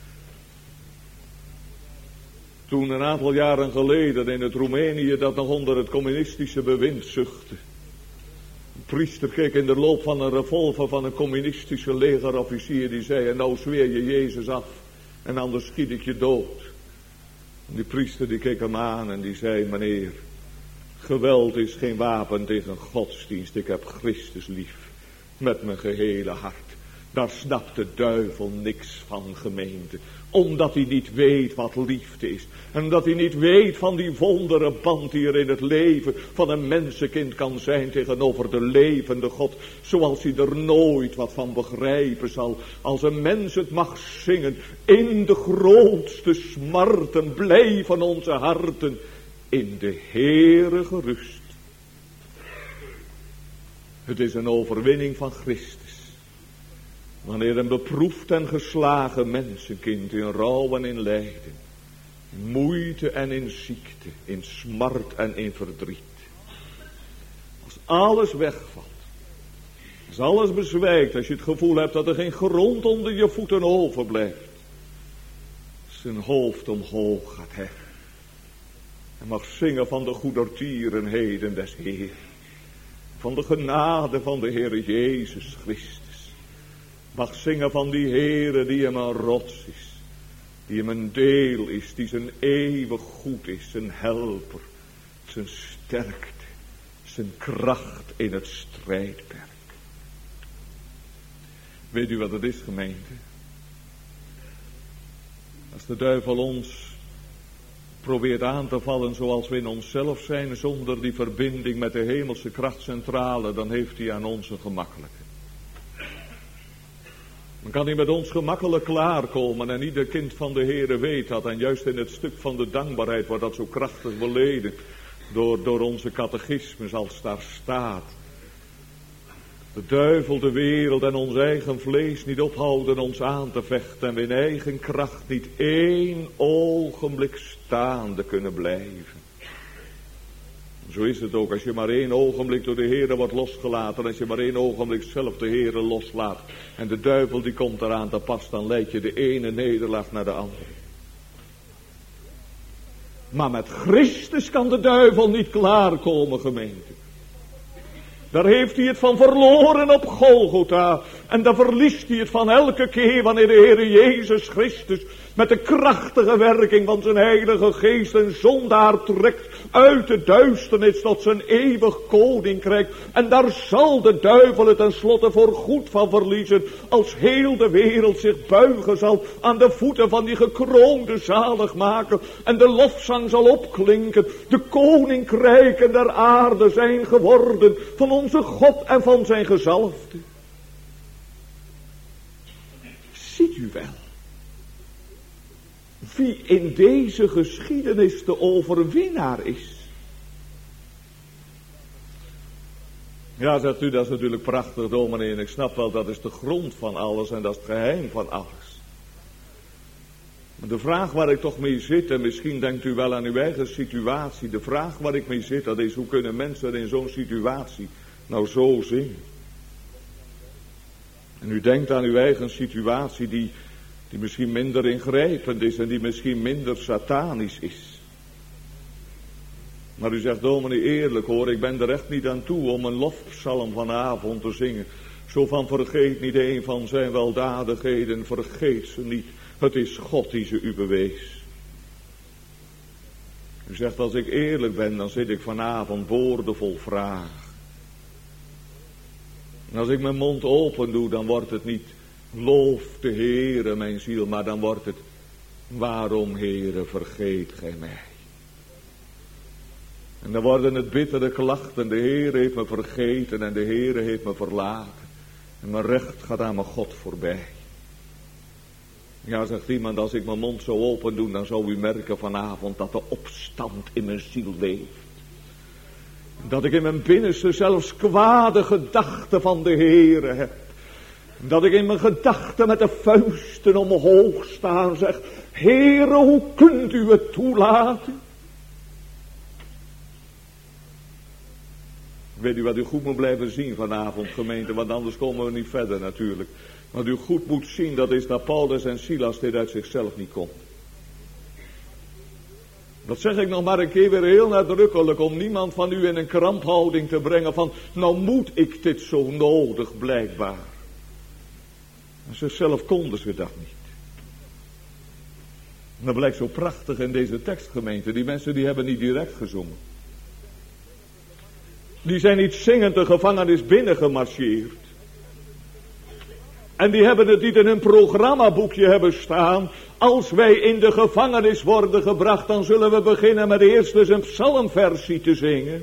Toen een aantal jaren geleden in het Roemenië dat nog onder het communistische bewind zuchtte. Een priester keek in de loop van een revolver van een communistische legerofficier die zei, en nou zweer je Jezus af en anders schiet ik je dood. En die priester die keek hem aan en die zei, meneer, geweld is geen wapen tegen godsdienst, ik heb Christus lief met mijn gehele hart. Daar snapt de duivel niks van, gemeente. Omdat hij niet weet wat liefde is. En omdat hij niet weet van die wondere band die er in het leven van een mensenkind kan zijn tegenover de levende God. Zoals hij er nooit wat van begrijpen zal. Als een mens het mag zingen. In de grootste smarten blijven onze harten in de Heere gerust. Het is een overwinning van Christus. Wanneer een beproefd en geslagen mensenkind in rouw en in lijden, in moeite en in ziekte, in smart en in verdriet. Als alles wegvalt, als alles bezwijkt, als je het gevoel hebt dat er geen grond onder je voeten overblijft, zijn hoofd omhoog gaat heffen. En mag zingen van de goedertierenheden des Heer, van de genade van de Heer Jezus Christus. Mag zingen van die Heere die hem een rots is. Die hem een deel is. Die zijn eeuwig goed is. Zijn helper. Zijn sterkte. Zijn kracht in het strijdperk. Weet u wat het is, gemeente? Als de duivel ons probeert aan te vallen zoals we in onszelf zijn. Zonder die verbinding met de hemelse krachtcentrale. Dan heeft hij aan ons een gemakkelijke. Dan kan hij met ons gemakkelijk klaarkomen en ieder kind van de Heere weet dat. En juist in het stuk van de dankbaarheid wordt dat zo krachtig beleden door onze catechismus als daar staat. De duivel, de wereld en ons eigen vlees niet ophouden ons aan te vechten en we in eigen kracht niet één ogenblik staande kunnen blijven. Zo is het ook, als je maar één ogenblik door de Heere wordt losgelaten, als je maar één ogenblik zelf de Heere loslaat en de duivel die komt eraan te pas, dan leid je de ene nederlaag naar de andere. Maar met Christus kan de duivel niet klaarkomen, gemeente. Daar heeft hij het van verloren op Golgotha. En daar verliest hij het van elke keer wanneer de Heere Jezus Christus met de krachtige werking van zijn Heilige Geest een zondaar trekt uit de duisternis tot zijn eeuwig koninkrijk. En daar zal de duivel het tenslotte voor goed van verliezen, als heel de wereld zich buigen zal aan de voeten van die gekroonde zaligmaker. En de lofzang zal opklinken. De koninkrijken der aarde zijn geworden van onze God en van zijn gezalfde. Ziet u wel wie in deze geschiedenis de overwinnaar is? Ja, zegt u, dat is natuurlijk prachtig, dominee, en ik snap wel, dat is de grond van alles en dat is het geheim van alles. Maar de vraag waar ik toch mee zit, en misschien denkt u wel aan uw eigen situatie. De vraag waar ik mee zit, dat is: hoe kunnen mensen in zo'n situatie nou zo zingen? En u denkt aan uw eigen situatie die misschien minder ingrijpend is en die misschien minder satanisch is. Maar u zegt: dominee, eerlijk hoor, ik ben er echt niet aan toe om een lofpsalm vanavond te zingen. Zo van: vergeet niet een van zijn weldadigheden, vergeet ze niet. Het is God die ze u bewees. U zegt: als ik eerlijk ben, dan zit ik vanavond boordevol vragen. En als ik mijn mond open doe, dan wordt het niet: loof de Heere mijn ziel, maar dan wordt het: waarom, Heere, vergeet gij mij? En dan worden het bittere klachten: de Heere heeft me vergeten en de Heere heeft me verlaten. En mijn recht gaat aan mijn God voorbij. Ja, zegt iemand, als ik mijn mond zo open doe, dan zou u merken vanavond dat de opstand in mijn ziel leeft. Dat ik in mijn binnenste zelfs kwade gedachten van de Heere heb. Dat ik in mijn gedachten met de vuisten omhoog sta en zeg: Heere, hoe kunt u het toelaten? Weet u wat u goed moet blijven zien vanavond, gemeente, want anders komen we niet verder natuurlijk. Wat u goed moet zien, dat is dat Paulus en Silas dit uit zichzelf niet kon. Dat zeg ik nog maar een keer weer heel nadrukkelijk, om niemand van u in een kramphouding te brengen van: nou moet ik dit zo nodig blijkbaar. En zichzelf konden ze dat niet. En dat blijkt zo prachtig in deze tekstgemeente. Die mensen die hebben niet direct gezongen. Die zijn niet zingend de gevangenis binnengemarcheerd. En die hebben het niet in hun programmaboekje hebben staan: als wij in de gevangenis worden gebracht, dan zullen we beginnen met eerst eens een psalmversie te zingen.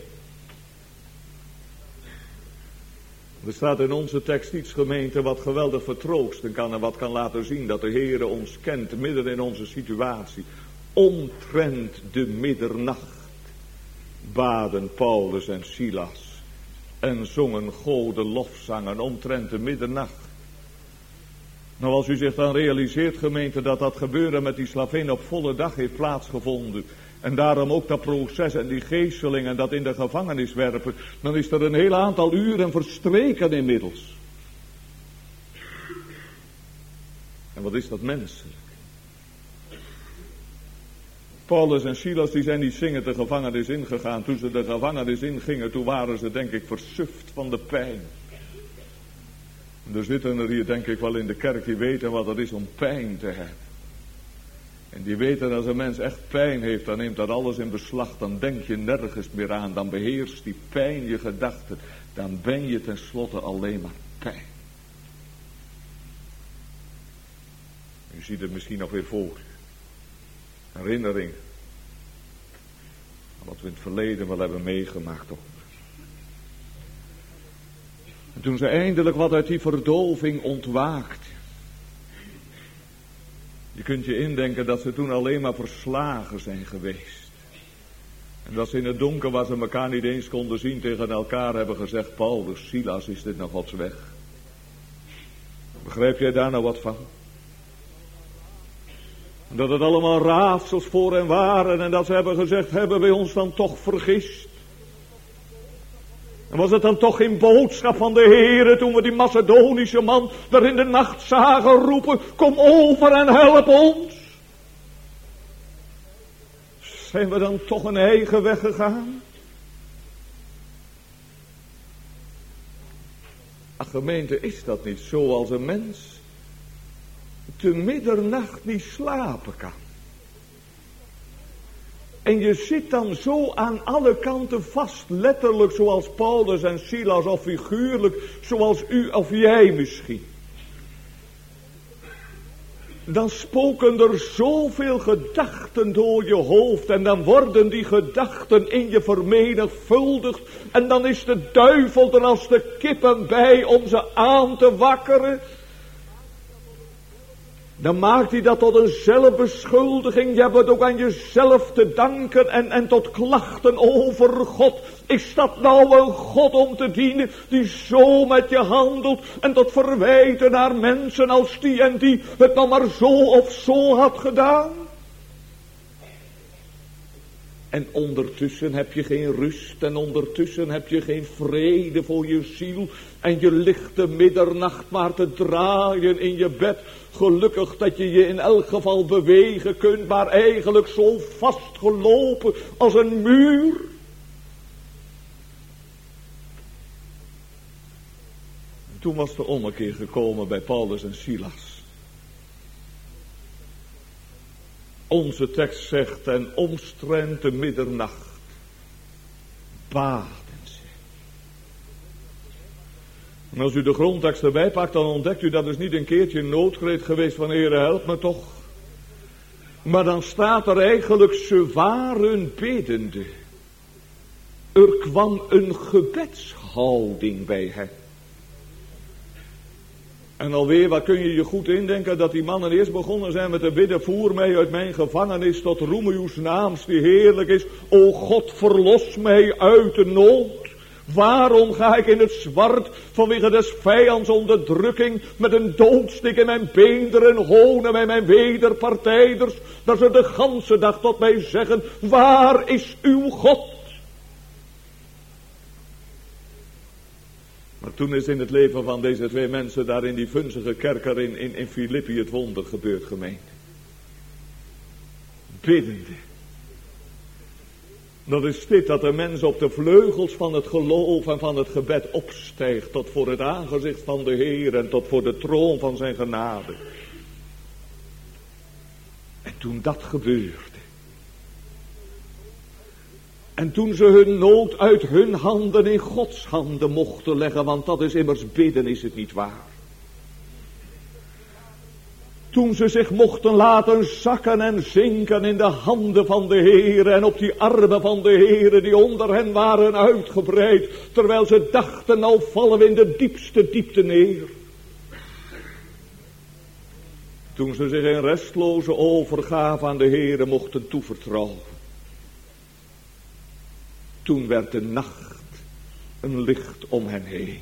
Er staat in onze tekst iets, gemeente, wat geweldig vertroosten kan en wat kan laten zien dat de Heere ons kent midden in onze situatie. Omtrent de middernacht baden Paulus en Silas en zongen Gode lofzangen omtrent de middernacht. Nou, als u zich dan realiseert, gemeente, dat dat gebeuren met die slavin op volle dag heeft plaatsgevonden, en daarom ook dat proces en die geesteling en dat in de gevangenis werpen, dan is er een heel aantal uren verstreken inmiddels. En wat is dat menselijk? Paulus en Silas, die zijn niet zingend de gevangenis ingegaan. Toen ze de gevangenis ingingen, toen waren ze denk ik versuft van de pijn. Er zitten er hier denk ik wel in de kerk die weten wat het is om pijn te hebben. En die weten dat als een mens echt pijn heeft, dan neemt dat alles in beslag. Dan denk je nergens meer aan. Dan beheerst die pijn je gedachten. Dan ben je tenslotte alleen maar pijn. U ziet het misschien nog weer voor. Herinnering. Wat we in het verleden wel hebben meegemaakt toch. En toen ze eindelijk wat uit die verdoving ontwaakten. Je kunt je indenken dat ze toen alleen maar verslagen zijn geweest. En dat ze in het donker, waar ze elkaar niet eens konden zien, tegen elkaar hebben gezegd: Paulus, Silas, is dit nog Gods weg? Begrijp jij daar nou wat van? Dat het allemaal raadsels voor hen waren en dat ze hebben gezegd: hebben wij ons dan toch vergist? En was het dan toch geen boodschap van de Heere toen we die Macedonische man daar in de nacht zagen roepen: kom over en help ons? Zijn we dan toch een eigen weg gegaan? Ach, gemeente, is dat niet zo als een mens te middernacht niet slapen kan? En je zit dan zo aan alle kanten vast, letterlijk zoals Paulus en Silas, of figuurlijk zoals u of jij misschien. Dan spoken er zoveel gedachten door je hoofd en dan worden die gedachten in je vermenigvuldigd. En dan is de duivel er als de kippen bij om ze aan te wakkeren. Dan maakt hij dat tot een zelfbeschuldiging. Je hebt het ook aan jezelf te danken en tot klachten over God. Is dat nou een God om te dienen die zo met je handelt en tot verwijten naar mensen als die en die het dan maar zo of zo had gedaan? En ondertussen heb je geen rust en ondertussen heb je geen vrede voor je ziel. En je ligt de middernacht maar te draaien in je bed. Gelukkig dat je je in elk geval bewegen kunt, maar eigenlijk zo vastgelopen als een muur. Toen was de ommekeer gekomen bij Paulus en Silas. Onze tekst zegt, en omstrent de middernacht baden ze. En als u de grondtekst erbij pakt, dan ontdekt u dat is niet een keertje een noodkreet geweest van Heere, help me toch. Maar dan staat er eigenlijk, ze waren biddende. Er kwam een gebedshouding bij hen. En alweer, wat kun je je goed indenken, dat die mannen eerst begonnen zijn met te bidden, voer mij uit mijn gevangenis tot roem uw naams die heerlijk is. O God, verlos mij uit de nood. Waarom ga ik in het zwart vanwege des vijands onderdrukking, met een doodstik in mijn beenderen, honen mij mijn wederpartijders, dat ze de ganse dag tot mij zeggen, waar is uw God? Maar toen is in het leven van deze twee mensen daar in die vunzige kerker in Filippi het wonder gebeurd, gemeente. Biddende. Dat is dit, dat de mens op de vleugels van het geloof en van het gebed opstijgt tot voor het aangezicht van de Heer en tot voor de troon van zijn genade. En toen dat gebeurde. En toen ze hun nood uit hun handen in Gods handen mochten leggen, want dat is immers bidden, is het niet waar. Toen ze zich mochten laten zakken en zinken in de handen van de Heere en op die armen van de Heere die onder hen waren uitgebreid, terwijl ze dachten, nou vallen we in de diepste diepte neer. Toen ze zich in restloze overgave aan de Heere mochten toevertrouwen. Toen werd de nacht een licht om hen heen.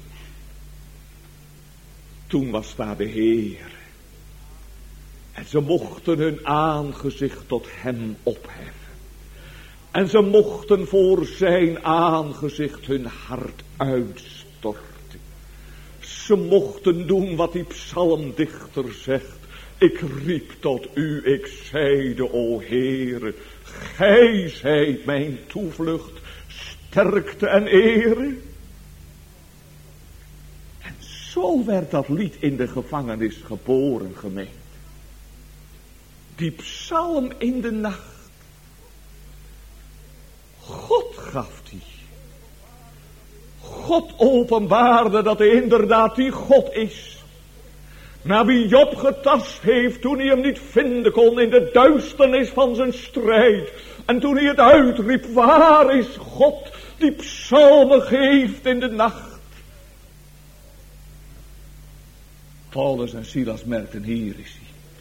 Toen was daar de Heer. En ze mochten hun aangezicht tot hem opheffen. En ze mochten voor zijn aangezicht hun hart uitstorten. Ze mochten doen wat die psalmdichter zegt. Ik riep tot u, ik zeide, o Heere, gij zijt mijn toevlucht, sterkte en ere. En zo werd dat lied in de gevangenis geboren, gemeente. Die psalm in de nacht. God gaf die. God openbaarde dat hij inderdaad die God is. Naar wie Job getast heeft toen hij hem niet vinden kon in de duisternis van zijn strijd. En toen hij het uitriep, waar is God die psalmen geeft in de nacht. Paulus en Silas merkten, hier is hij.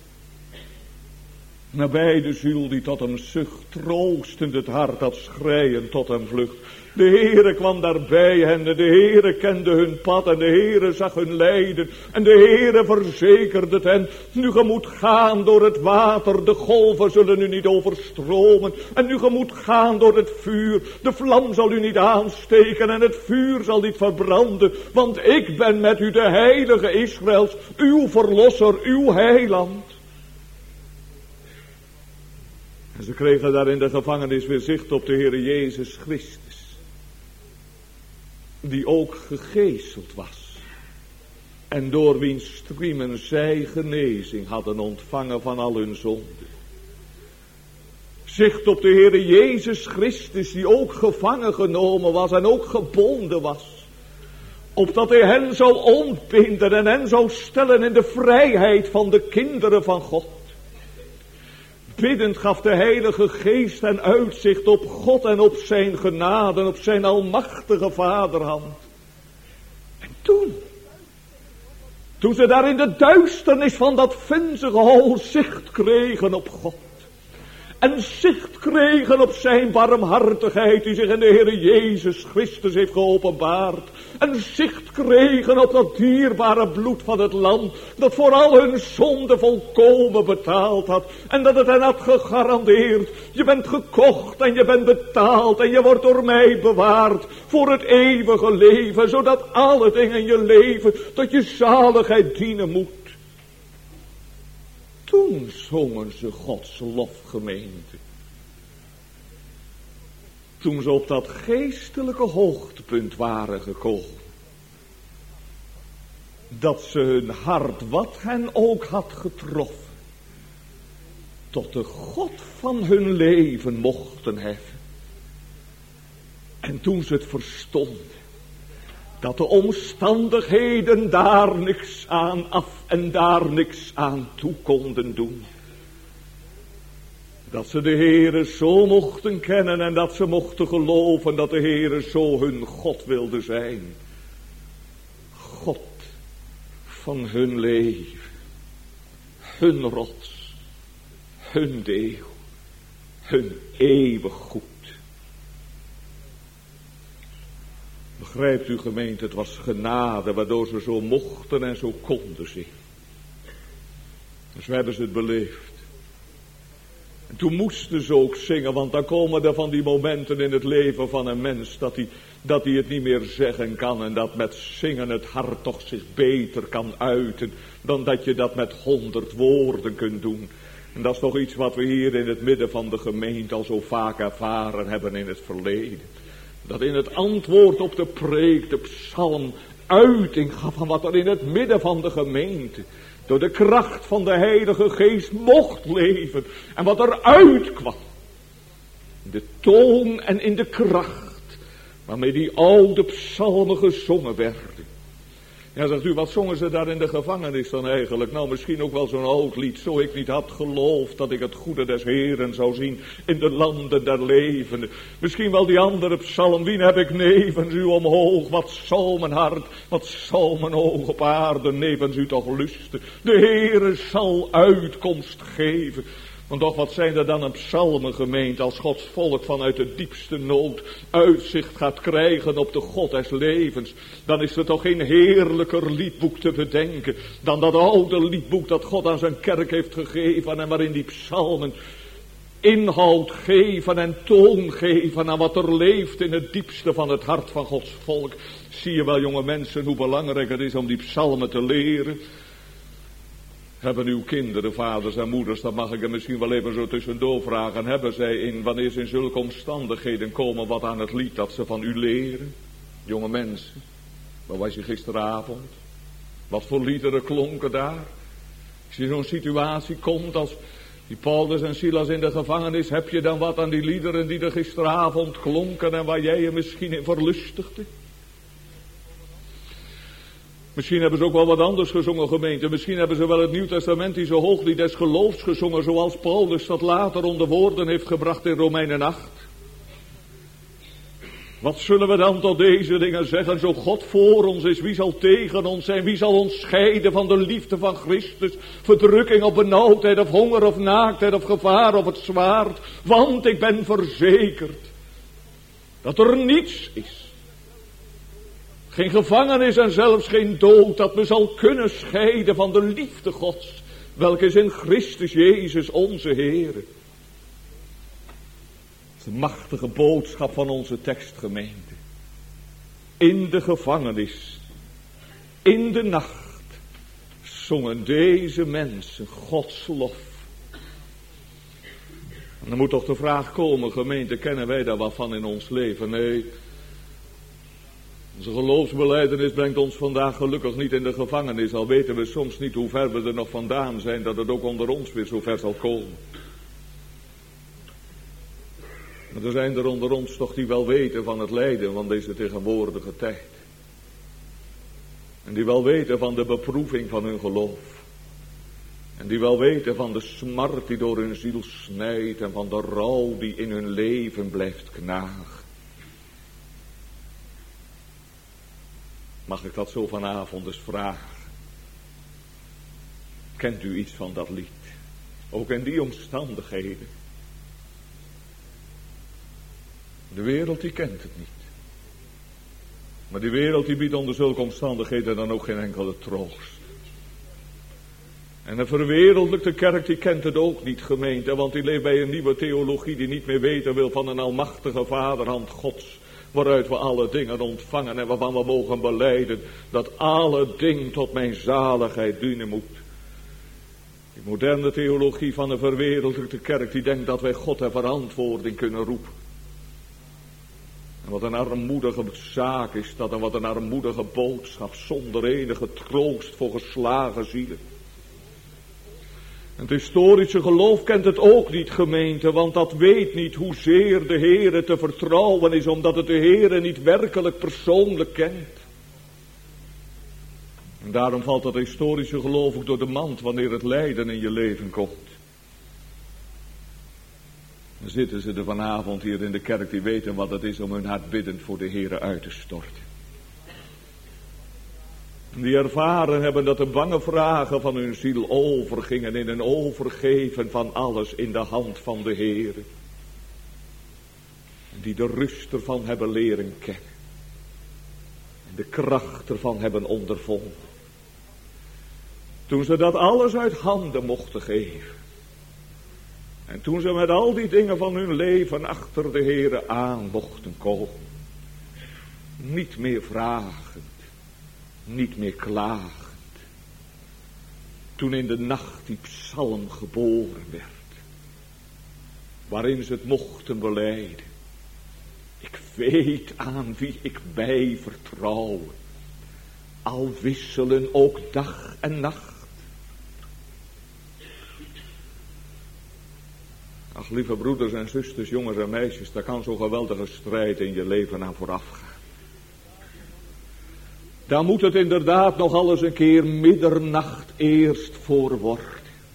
Nabij de ziel die tot hem zucht, troostend het hart dat schreien tot hem vlucht. De Heere kwam daarbij hen, de Heere kende hun pad en de Heere zag hun lijden. En de Heere verzekerde het hen, nu ge moet gaan door het water, de golven zullen u niet overstromen. En nu ge moet gaan door het vuur, de vlam zal u niet aansteken en het vuur zal niet verbranden. Want ik ben met u de heilige Israëls, uw verlosser, uw heiland. En ze kregen daar in de gevangenis weer zicht op de Heere Jezus Christus. Die ook gegezeld was. En door wiens striemen zij genezing hadden ontvangen van al hun zonden. Zicht op de Heere Jezus Christus die ook gevangen genomen was en ook gebonden was. Opdat hij hen zou ontbinden en hen zou stellen in de vrijheid van de kinderen van God. Biddend gaf de Heilige Geest hen uitzicht op God en op zijn genade en op zijn almachtige vaderhand. En Toen ze daar in de duisternis van dat vunzige hol zicht kregen op God. En zicht kregen op zijn barmhartigheid die zich in de Heer Jezus Christus heeft geopenbaard. En zicht kregen op dat dierbare bloed van het lam. Dat voor al hun zonde volkomen betaald had. En dat het hen had gegarandeerd. Je bent gekocht en je bent betaald. En je wordt door mij bewaard voor het eeuwige leven. Zodat alle dingen in je leven tot je zaligheid dienen moet. Toen zongen ze Gods lofgemeente. Toen ze op dat geestelijke hoogtepunt waren gekomen. Dat ze hun hart, wat hen ook had getroffen, tot de God van hun leven mochten heffen. En toen ze het verstonden. Dat de omstandigheden daar niks aan af en daar niks aan toe konden doen. Dat ze de Heere zo mochten kennen en dat ze mochten geloven dat de Heere zo hun God wilde zijn. God van hun leven, hun rots, hun deel, hun eeuwig goed. Begrijpt u gemeente, het was genade waardoor ze zo mochten en zo konden zingen. Dus we hebben ze het beleefd. En toen moesten ze ook zingen, want dan komen er van die momenten in het leven van een mens dat hij het niet meer zeggen kan en dat met zingen het hart toch zich beter kan uiten dan dat je dat met 100 woorden kunt doen. En dat is toch iets wat we hier in het midden van de gemeente al zo vaak ervaren hebben in het verleden. Dat in het antwoord op de preek, de psalm, uiting gaf van wat er in het midden van de gemeente door de kracht van de Heilige Geest mocht leven. En wat er uitkwam. In de toon en in de kracht waarmee die oude psalmen gezongen werden. Ja, zegt u, wat zongen ze daar in de gevangenis dan eigenlijk? Nou, misschien ook wel zo'n oud lied. Zo ik niet had geloofd dat ik het goede des Heeren zou zien in de landen der levenden. Misschien wel die andere psalm. Wien heb ik nevens u omhoog? Wat zal mijn hart, wat zal mijn oog op aarde nevens u toch lusten? De Heere zal uitkomst geven. Want toch, wat zijn er dan een psalmen gemeend als Gods volk vanuit de diepste nood uitzicht gaat krijgen op de God des levens. Dan is er toch geen heerlijker liedboek te bedenken dan dat oude liedboek dat God aan zijn kerk heeft gegeven en waarin die psalmen inhoud geven en toon geven aan wat er leeft in het diepste van het hart van Gods volk. Zie je wel, jonge mensen, hoe belangrijk het is om die psalmen te leren. Hebben uw kinderen, vaders en moeders, dat mag ik er misschien wel even zo tussendoor vragen, hebben zij wanneer ze in zulke omstandigheden komen wat aan het lied dat ze van u leren? Jonge mensen, waar was je gisteravond? Wat voor liederen klonken daar? Als je in zo'n situatie komt als die Paulus en Silas in de gevangenis, heb je dan wat aan die liederen die er gisteravond klonken en waar jij je misschien in verlustigde? Misschien hebben ze ook wel wat anders gezongen, gemeente. Misschien hebben ze wel het Nieuw Testamentische hooglied des geloofs gezongen, zoals Paulus dat later onder woorden heeft gebracht in Romeinen 8. Wat zullen we dan tot deze dingen zeggen? Zo God voor ons is, wie zal tegen ons zijn? Wie zal ons scheiden van de liefde van Christus? Verdrukking of benauwdheid of honger of naaktheid of gevaar of het zwaard. Want ik ben verzekerd dat er niets is. Geen gevangenis en zelfs geen dood dat me zal kunnen scheiden van de liefde Gods, welke is in Christus Jezus onze Heer. Dat is de machtige boodschap van onze tekstgemeente. In de gevangenis, in de nacht, zongen deze mensen Gods lof. En dan moet toch de vraag komen, gemeente, kennen wij daar wat van in ons leven? Nee. Onze geloofsbelijdenis brengt ons vandaag gelukkig niet in de gevangenis. Al weten we soms niet hoe ver we er nog vandaan zijn, dat het ook onder ons weer zo ver zal komen. Maar er zijn er onder ons toch die wel weten van het lijden van deze tegenwoordige tijd. En die wel weten van de beproeving van hun geloof. En die wel weten van de smart die door hun ziel snijdt en van de rouw die in hun leven blijft knagen. Mag ik dat zo vanavond eens vragen? Kent u iets van dat lied? Ook in die omstandigheden. De wereld die kent het niet. Maar die wereld die biedt onder zulke omstandigheden dan ook geen enkele troost. En een verwereldelijkte kerk die kent het ook niet, gemeente. Want die leeft bij een nieuwe theologie die niet meer weten wil van een almachtige vaderhand Gods. Waaruit we alle dingen ontvangen en waarvan we mogen belijden dat alle dingen tot mijn zaligheid dienen moet. Die moderne theologie van de verwereldelijke kerk die denkt dat wij God ter verantwoording kunnen roepen. En wat een armoedige zaak is dat en wat een armoedige boodschap zonder enige troost voor geslagen zielen. En het historische geloof kent het ook niet, gemeente, want dat weet niet hoezeer de Heere te vertrouwen is, omdat het de Heere niet werkelijk persoonlijk kent. En daarom valt dat historische geloof ook door de mand wanneer het lijden in je leven komt. Dan zitten ze er vanavond hier in de kerk die weten wat het is om hun hart biddend voor de Heere uit te storten. Die ervaren hebben dat de bange vragen van hun ziel overgingen in een overgeven van alles in de hand van de Heere. Die de rust ervan hebben leren kennen. En de kracht ervan hebben ondervonden. Toen ze dat alles uit handen mochten geven. En toen ze met al die dingen van hun leven achter de Heere aan mochten komen. Niet meer vragend. Niet meer klagend. Toen in de nacht die psalm geboren werd. Waarin ze het mochten belijden. Ik weet aan wie ik mij vertrouw. Al wisselen ook dag en nacht. Ach, lieve broeders en zusters, jongens en meisjes, daar kan zo'n geweldige strijd in je leven aan vooraf gaan. Daar moet het inderdaad nog alles een keer middernacht eerst voor worden.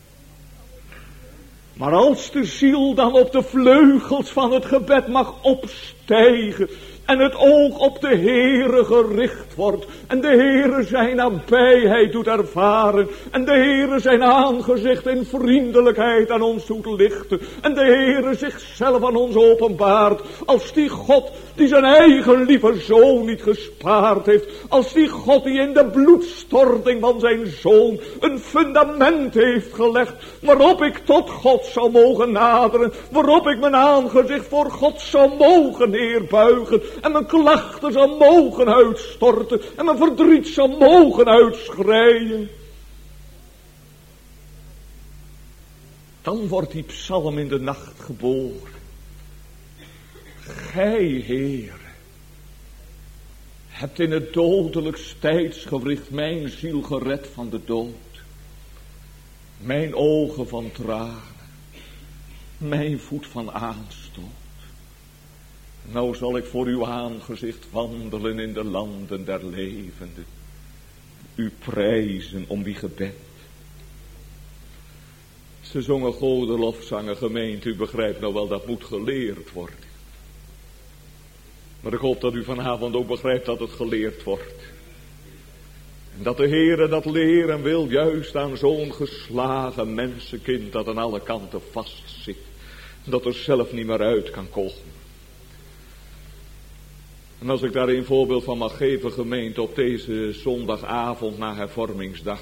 Maar als de ziel dan op de vleugels van het gebed mag opstijgen en het oog op de Heere gericht wordt en de Heere zijn nabijheid doet ervaren en de Heere zijn aangezicht in vriendelijkheid aan ons doet lichten en de Heere zichzelf aan ons openbaart als die God die zijn eigen lieve zoon niet gespaard heeft, als die God die in de bloedstorting van zijn zoon een fundament heeft gelegd waarop ik tot God zou mogen naderen, waarop ik mijn aangezicht voor God zou mogen neerbuigen en mijn klachten zou mogen uitstorten en mijn verdriet zou mogen uitschreien. Dan wordt die psalm in de nacht geboren. Gij, Heer, hebt in het dodelijk tijdsgewricht mijn ziel gered van de dood. Mijn ogen van tranen, mijn voet van aanstoot. Nou zal ik voor uw aangezicht wandelen in de landen der levenden. U prijzen om wie gebed. Ze zongen godenlofzangen, gemeente, u begrijpt nou wel, dat moet geleerd worden. Maar ik hoop dat u vanavond ook begrijpt dat het geleerd wordt. En dat de Heere dat leren wil, juist aan zo'n geslagen mensenkind dat aan alle kanten vastzit. Dat er zelf niet meer uit kan komen. En als ik daar een voorbeeld van mag geven, gemeente, op deze zondagavond na hervormingsdag.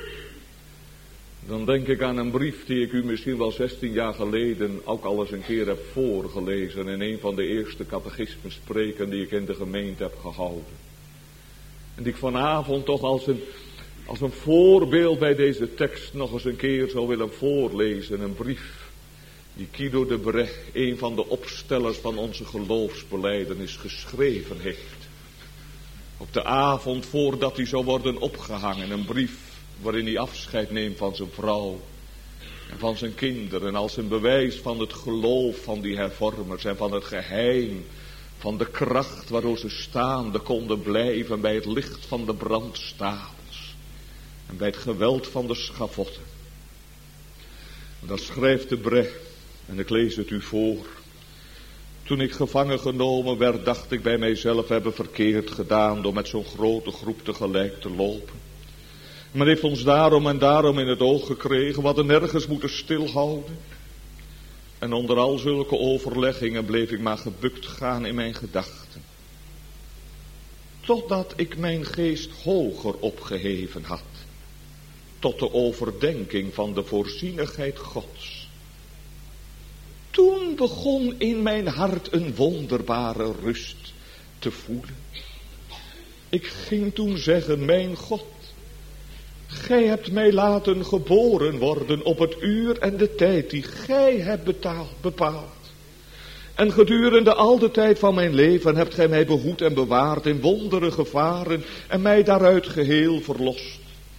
Dan denk ik aan een brief die ik u misschien wel 16 jaar geleden ook al eens een keer heb voorgelezen. In een van de eerste catechismespreken die ik in de gemeente heb gehouden. En die ik vanavond toch als een voorbeeld bij deze tekst nog eens een keer zou willen voorlezen. Een brief die Guido de Brecht, een van de opstellers van onze geloofsbelijdenis, geschreven heeft. Op de avond voordat hij zou worden opgehangen. Een brief waarin hij afscheid neemt van zijn vrouw en van zijn kinderen. Als een bewijs van het geloof van die hervormers en van het geheim van de kracht waardoor ze staande konden blijven bij het licht van de brandstapels en bij het geweld van de schavotten. En dan schrijft de Brecht, en ik lees het u voor. Toen ik gevangen genomen werd, dacht ik bij mijzelf hebben verkeerd gedaan door met zo'n grote groep tegelijk te lopen. Men heeft ons daarom en daarom in het oog gekregen, we hadden nergens moeten stilhouden. En onder al zulke overleggingen bleef ik maar gebukt gaan in mijn gedachten. Totdat ik mijn geest hoger opgeheven had. Tot de overdenking van de voorzienigheid Gods. Toen begon in mijn hart een wonderbare rust te voelen. Ik ging toen zeggen, mijn God, Gij hebt mij laten geboren worden op het uur en de tijd die Gij hebt bepaald. En gedurende al de tijd van mijn leven hebt Gij mij behoed en bewaard in wondere gevaren en mij daaruit geheel verlost.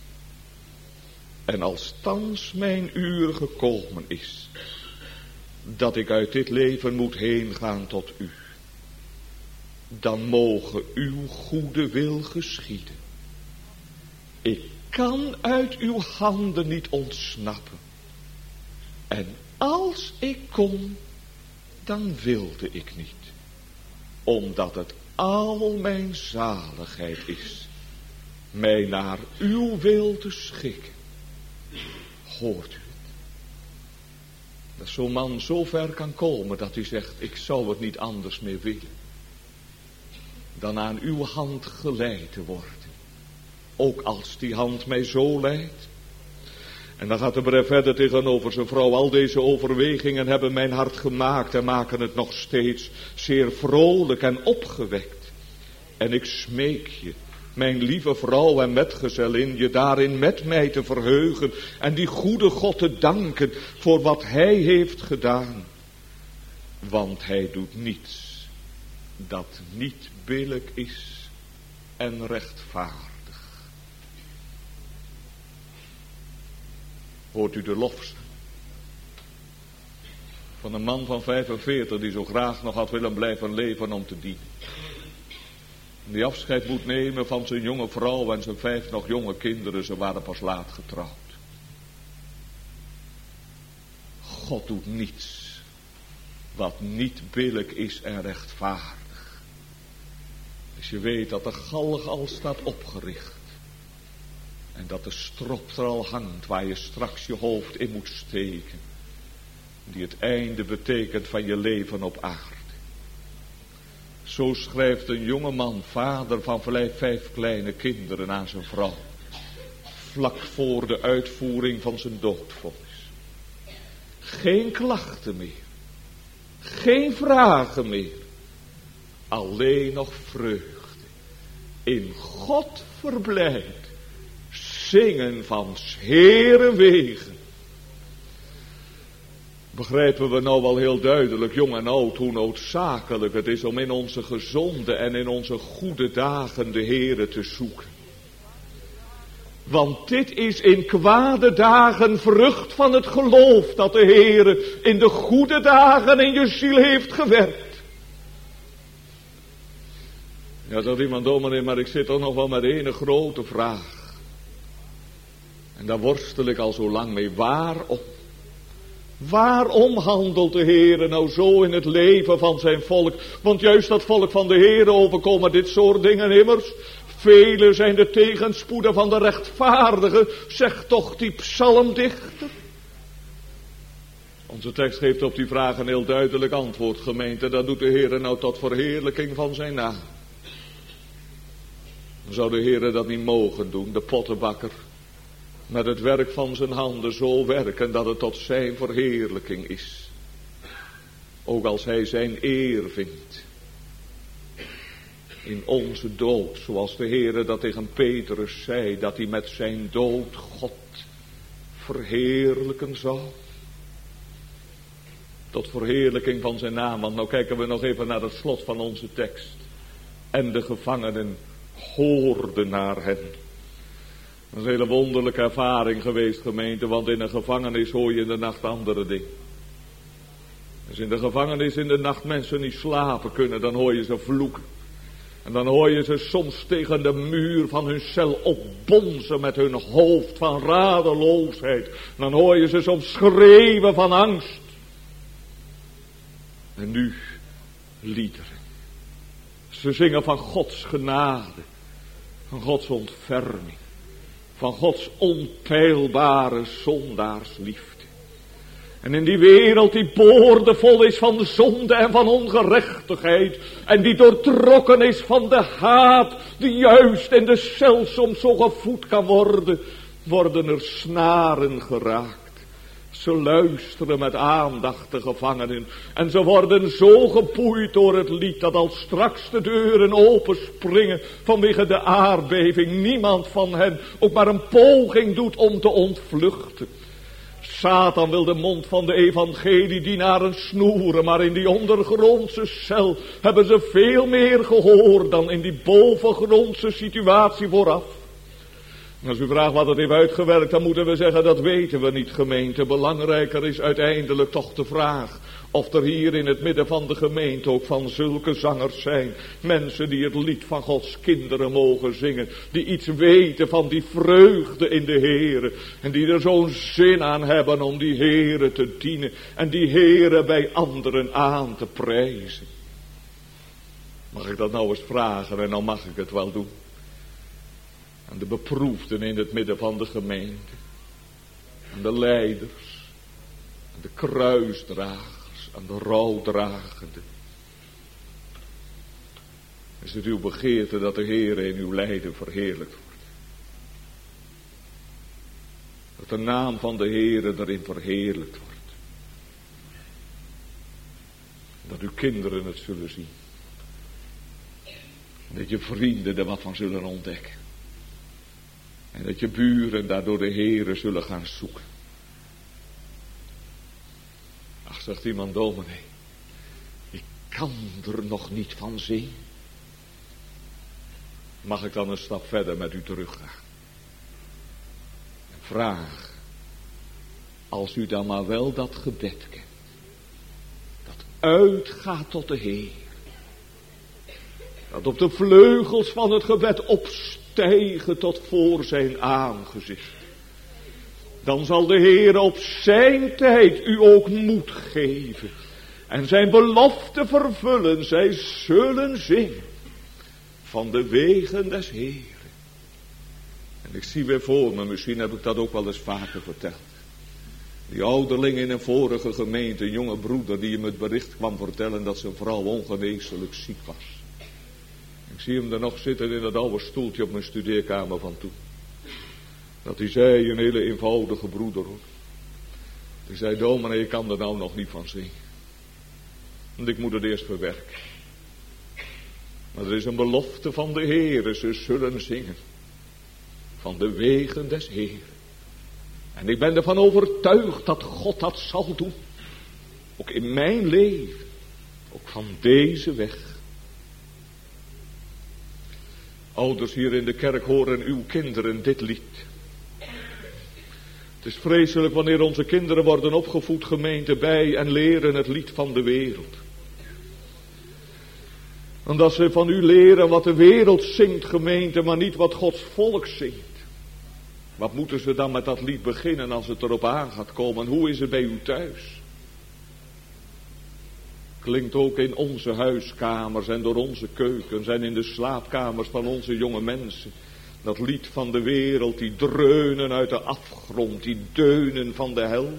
En als thans mijn uur gekomen is, dat ik uit dit leven moet heen gaan tot U, dan moge Uw goede wil geschieden. Ik kan uit Uw handen niet ontsnappen. En als ik kon, dan wilde ik niet. Omdat het al mijn zaligheid is, mij naar Uw wil te schikken. Hoort u het? Dat zo'n man zo ver kan komen dat hij zegt, ik zou het niet anders meer willen dan aan uw hand geleid te worden. Ook als die hand mij zo leidt. En dan gaat de brief verder tegenover zijn vrouw. Al deze overwegingen hebben mijn hart gemaakt en maken het nog steeds zeer vrolijk en opgewekt. En ik smeek je, mijn lieve vrouw en metgezellin, je daarin met mij te verheugen en die goede God te danken voor wat Hij heeft gedaan. Want Hij doet niets dat niet billijk is en rechtvaardig. Hoort u de lofzang van een man van 45 die zo graag nog had willen blijven leven om te dienen. Die afscheid moet nemen van zijn jonge vrouw en zijn 5 nog jonge kinderen, ze waren pas laat getrouwd. God doet niets wat niet billijk is en rechtvaardig. Als je weet dat de galg al staat opgericht en dat de strop er al hangt waar je straks je hoofd in moet steken, die het einde betekent van je leven op aarde. Zo schrijft een jonge man, vader van 5 kleine kinderen, aan zijn vrouw, vlak voor de uitvoering van zijn doodvonnis. Geen klachten meer, geen vragen meer, alleen nog vreugde. In God verblijd, zingen van 's Heeren wegen. Begrijpen we nou wel heel duidelijk, jong en oud, hoe noodzakelijk het is om in onze gezonde en in onze goede dagen de Heere te zoeken. Want dit is in kwade dagen vrucht van het geloof dat de Heere in de goede dagen in je ziel heeft gewerkt. Ja, zegt iemand, dominee, maar ik zit toch nog wel met ene grote vraag. En daar worstel ik al zo lang mee. Waarom? Waarom handelt de Heere nou zo in het leven van zijn volk? Want juist dat volk van de Heere overkomen dit soort dingen immers. Vele zijn de tegenspoeden van de rechtvaardigen, zegt toch die psalmdichter. Onze tekst geeft op die vraag een heel duidelijk antwoord, gemeente. Dat doet de Heere nou tot verheerlijking van zijn naam. Zou de Heere dat niet mogen doen, de pottenbakker, met het werk van zijn handen zo werken dat het tot zijn verheerlijking is. Ook als hij zijn eer vindt in onze dood, zoals de Heere dat tegen Petrus zei, dat hij met zijn dood God verheerlijken zou. Tot verheerlijking van zijn naam, want nou kijken we nog even naar het slot van onze tekst. En de gevangenen hoorden naar hen. Dat is een hele wonderlijke ervaring geweest, gemeente, want in een gevangenis hoor je in de nacht andere dingen. Als in de gevangenis in de nacht mensen niet slapen kunnen, dan hoor je ze vloeken. En dan hoor je ze soms tegen de muur van hun cel opbonzen met hun hoofd van radeloosheid. Dan hoor je ze soms schreeuwen van angst. En nu liederen. Ze zingen van Gods genade, van Gods ontferming. van Gods onpeilbare zondaarsliefde. En in die wereld die boordevol is van de zonde en van ongerechtigheid. En die doortrokken is van de haat die juist in de cel soms zo gevoed kan worden. Worden er snaren geraakt. Ze luisteren met aandacht de gevangenen. En ze worden zo geboeid door het lied dat als straks de deuren openspringen vanwege de aardbeving niemand van hen ook maar een poging doet om te ontvluchten. Satan wil de mond van de evangeliedienaren snoeren, maar in die ondergrondse cel hebben ze veel meer gehoord dan in die bovengrondse situatie vooraf. En als u vraagt wat het heeft uitgewerkt, dan moeten we zeggen dat weten we niet, gemeente. Belangrijker is uiteindelijk toch de vraag of er hier in het midden van de gemeente ook van zulke zangers zijn. Mensen die het lied van Gods kinderen mogen zingen. Die iets weten van die vreugde in de Heere. En die er zo'n zin aan hebben om die Heere te dienen. En die Heere bij anderen aan te prijzen. Mag ik dat nou eens vragen en dan mag ik het wel doen. Aan de beproefden in het midden van de gemeente. Aan de leiders. Aan de kruisdragers. Aan de rouwdragenden. Is het uw begeerte dat de Heer in uw lijden verheerlijkt wordt. Dat de naam van de Heer erin verheerlijkt wordt. Dat uw kinderen het zullen zien. Dat je vrienden er wat van zullen ontdekken. En dat je buren daardoor de Heere zullen gaan zoeken. Ach, zegt iemand, dominee, ik kan er nog niet van zien. Mag ik dan een stap verder met u teruggaan? En vraag, als u dan maar wel dat gebed kent. Dat uitgaat tot de Heer. Dat op de vleugels van het gebed opstijgen tot voor zijn aangezicht. Dan zal de Heer op zijn tijd u ook moed geven. En zijn belofte vervullen. Zij zullen zingen van de wegen des Heeren. En ik zie weer voor me, misschien heb ik dat ook wel eens vaker verteld. Die ouderling in een vorige gemeente, een jonge broeder die hem het bericht kwam vertellen dat zijn vrouw ongeneeslijk ziek was. Ik zie hem er nog zitten in dat oude stoeltje op mijn studeerkamer van toen. Dat hij zei, een hele eenvoudige broeder hoor. Die zei, dominee, ik kan er nou nog niet van zien. Want ik moet het eerst verwerken. Maar er is een belofte van de Heere, ze zullen zingen. Van de wegen des Heeren. En ik ben ervan overtuigd dat God dat zal doen. Ook in mijn leven. Ook van deze weg. Ouders hier in de kerk horen uw kinderen dit lied. Het is vreselijk wanneer onze kinderen worden opgevoed, gemeente, bij en leren het lied van de wereld. Omdat ze van u leren wat de wereld zingt, gemeente, maar niet wat Gods volk zingt. Wat moeten ze dan met dat lied beginnen als het erop aan gaat komen? Hoe is het bij u thuis? Klinkt ook in onze huiskamers en door onze keukens en in de slaapkamers van onze jonge mensen. Dat lied van de wereld, die dreunen uit de afgrond, die deunen van de hel.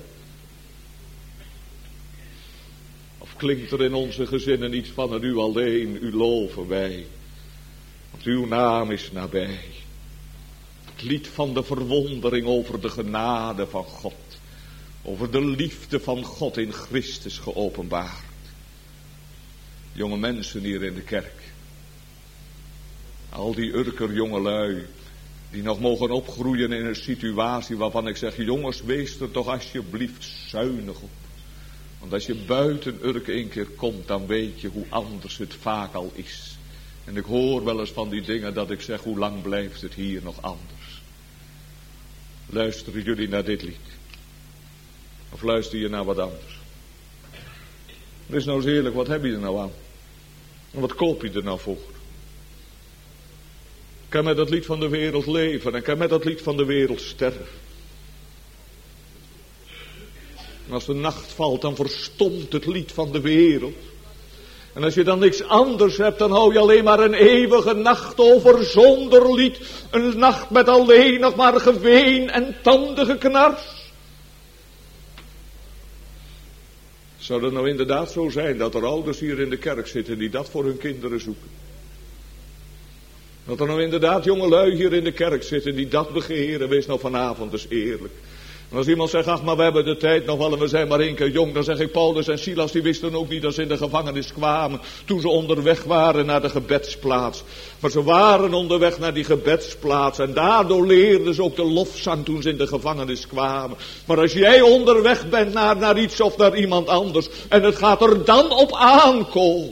Of klinkt er in onze gezinnen iets van het u alleen, u loven wij. Want uw naam is nabij. Het lied van de verwondering over de genade van God. Over de liefde van God in Christus geopenbaard. Jonge mensen hier in de kerk. Al die Urker jongelui. Die nog mogen opgroeien in een situatie waarvan ik zeg. Jongens, wees er toch alsjeblieft zuinig op. Want als je buiten Urk een keer komt. Dan weet je hoe anders het vaak al is. En ik hoor wel eens van die dingen dat ik zeg. Hoe lang blijft het hier nog anders? Luisteren jullie naar dit lied? Of luister je naar wat anders? Het is nou eens eerlijk, wat heb je er nou aan? En wat koop je er nou voor? Ik kan met dat lied van de wereld leven en ik kan met dat lied van de wereld sterven. En als de nacht valt, dan verstomt het lied van de wereld. En als je dan niks anders hebt, dan hou je alleen maar een eeuwige nacht over zonder lied. Een nacht met alleen nog maar geween en tandengeknars. Zou het nou inderdaad zo zijn dat er ouders hier in de kerk zitten die dat voor hun kinderen zoeken? Dat er nou inderdaad jongelui hier in de kerk zitten die dat begeren? Wees nou vanavond eens eerlijk. En als iemand zegt, ach, maar we hebben de tijd nog wel en we zijn maar 1 keer jong, dan zeg ik, Paulus en Silas die wisten ook niet dat ze in de gevangenis kwamen toen ze onderweg waren naar de gebedsplaats. Maar ze waren onderweg naar die gebedsplaats en daardoor leerden ze ook de lofzang toen ze in de gevangenis kwamen. Maar als jij onderweg bent naar iets of naar iemand anders en het gaat er dan op aankomen.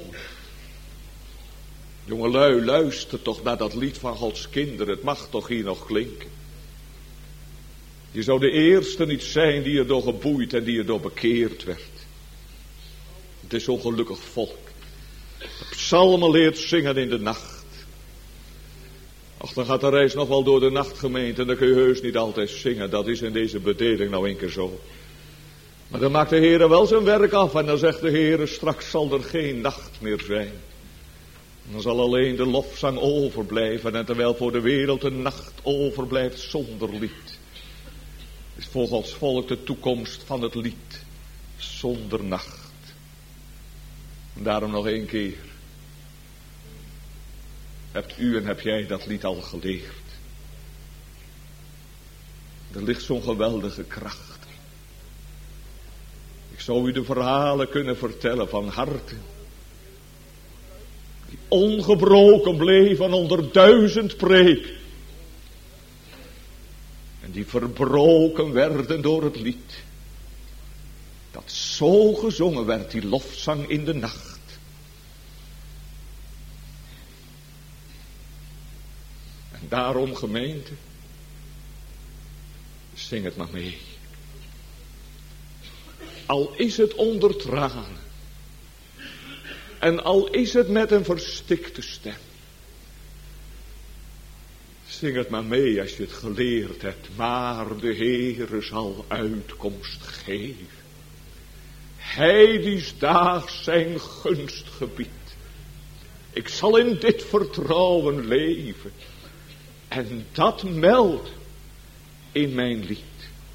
Jongelui, luister toch naar dat lied van Gods kinderen, het mag toch hier nog klinken. Je zou de eerste niet zijn die erdoor geboeid en die erdoor bekeerd werd. Het is zo'n gelukkig volk. Dat psalmen leert zingen in de nacht. Ach, dan gaat de reis nog wel door de nachtgemeente en dan kun je heus niet altijd zingen. Dat is in deze bedeling nou 1 keer zo. Maar dan maakt de Heer wel zijn werk af en dan zegt de Heer, straks zal er geen nacht meer zijn. Dan zal alleen de lofzang overblijven en terwijl voor de wereld de nacht overblijft zonder lied. Is voor Gods volk de toekomst van het lied zonder nacht. En daarom nog 1 keer. Hebt u en heb jij dat lied al geleerd? Er ligt zo'n geweldige kracht. Ik zou u de verhalen kunnen vertellen van harten die ongebroken bleven onder 1000 preek. En die verbroken werden door het lied. Dat zo gezongen werd, die lofzang in de nacht. En daarom, gemeente, zing het maar mee. Al is het onder tranen. En al is het met een verstikte stem. Zing het maar mee als je het geleerd hebt. Maar de Heere zal uitkomst geven. Hij die daags zijn gunst gebiedt. Ik zal in dit vertrouwen leven. En dat meld in mijn lied.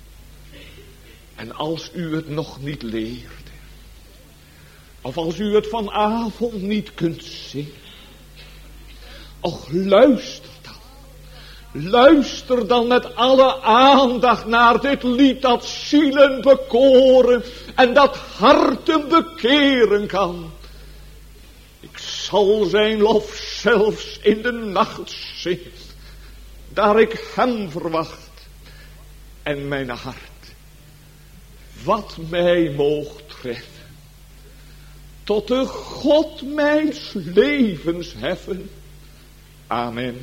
En als u het nog niet leerde. Of als u het vanavond niet kunt zingen. Och, luister. Luister dan met alle aandacht naar dit lied dat zielen bekoren en dat harten bekeren kan. Ik zal zijn lof zelfs in de nacht zingen, daar ik hem verwacht en mijn hart, wat mij moogt treffen, tot de God mijns levens heffen. Amen.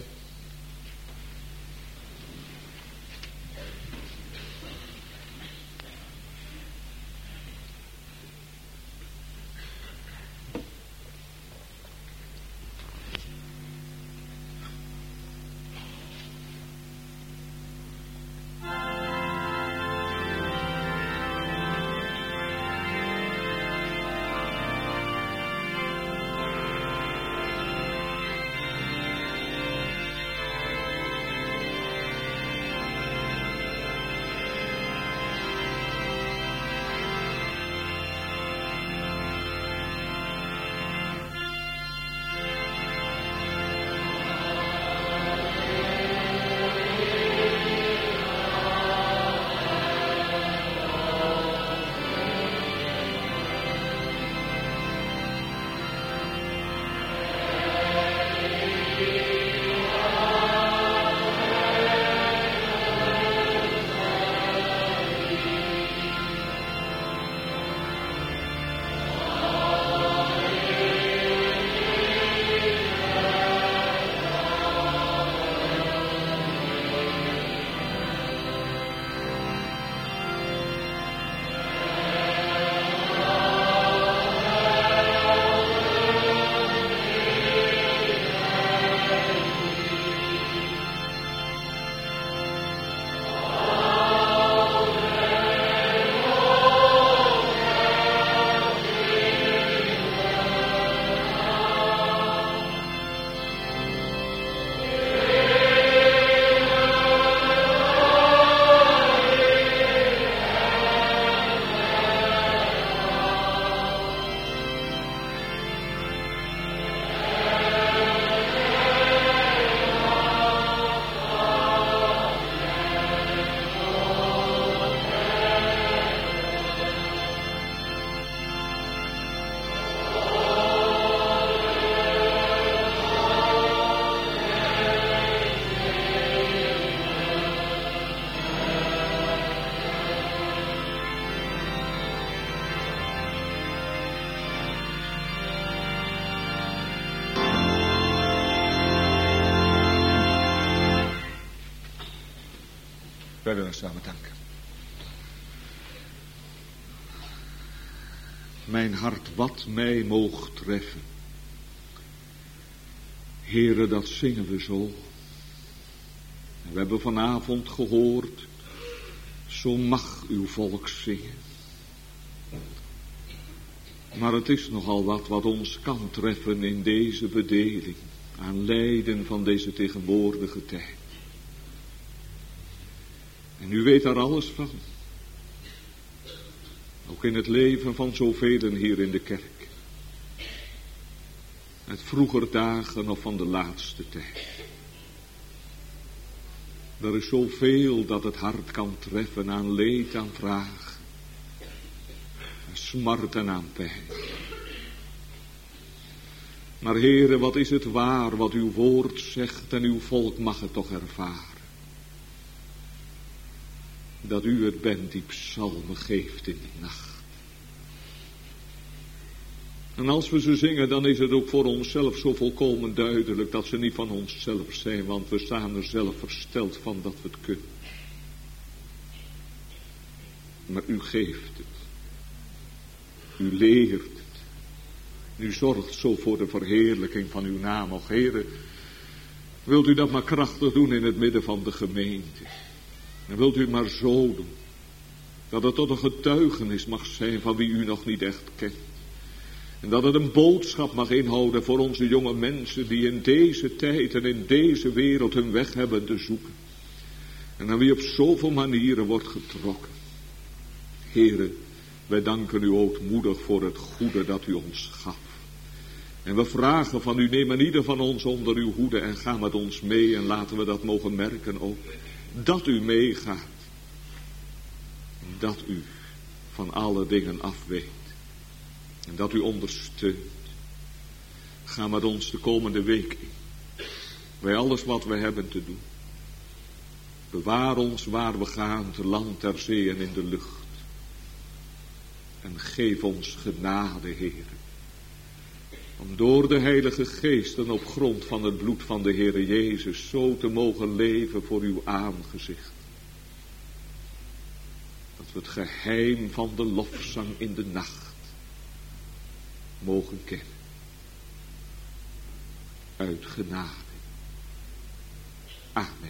Wij willen samen danken. Mijn hart wat mij moogt treffen. Heere, dat zingen we zo. En we hebben vanavond gehoord, zo mag uw volk zingen. Maar het is nogal wat ons kan treffen in deze bedeling, aan lijden van deze tegenwoordige tijd. En u weet daar alles van. Ook in het leven van zoveel hier in de kerk. Uit vroeger dagen of van de laatste tijd. Er is zoveel dat het hart kan treffen aan leed, aan vraag. Aan smart en aan pijn. Maar Heere, wat is het waar wat uw woord zegt en uw volk mag het toch ervaren. Dat u het bent die psalmen geeft in de nacht. En als we ze zingen, dan is het ook voor onszelf zo volkomen duidelijk dat ze niet van onszelf zijn, want we staan er zelf versteld van dat we het kunnen. Maar u geeft het. U leert het. U zorgt zo voor de verheerlijking van uw naam. Och, Heere, wilt u dat maar krachtig doen in het midden van de gemeente. En wilt u maar zo doen, dat het tot een getuigenis mag zijn van wie u nog niet echt kent. En dat het een boodschap mag inhouden voor onze jonge mensen die in deze tijd en in deze wereld hun weg hebben te zoeken. En aan wie op zoveel manieren wordt getrokken. Heere, wij danken u ootmoedig voor het goede dat u ons gaf. En we vragen van u, neem een ieder van ons onder uw hoede en ga met ons mee en laten we dat mogen merken ook. Dat u meegaat. Dat u van alle dingen afweet. En dat u ondersteunt. Ga met ons de komende week in. Bij alles wat we hebben te doen. Bewaar ons waar we gaan, te land, ter zee en in de lucht. En geef ons genade, Heere. Om door de Heilige Geest en op grond van het bloed van de Heere Jezus zo te mogen leven voor uw aangezicht. Dat we het geheim van de lofzang in de nacht mogen kennen. Uit genade. Amen.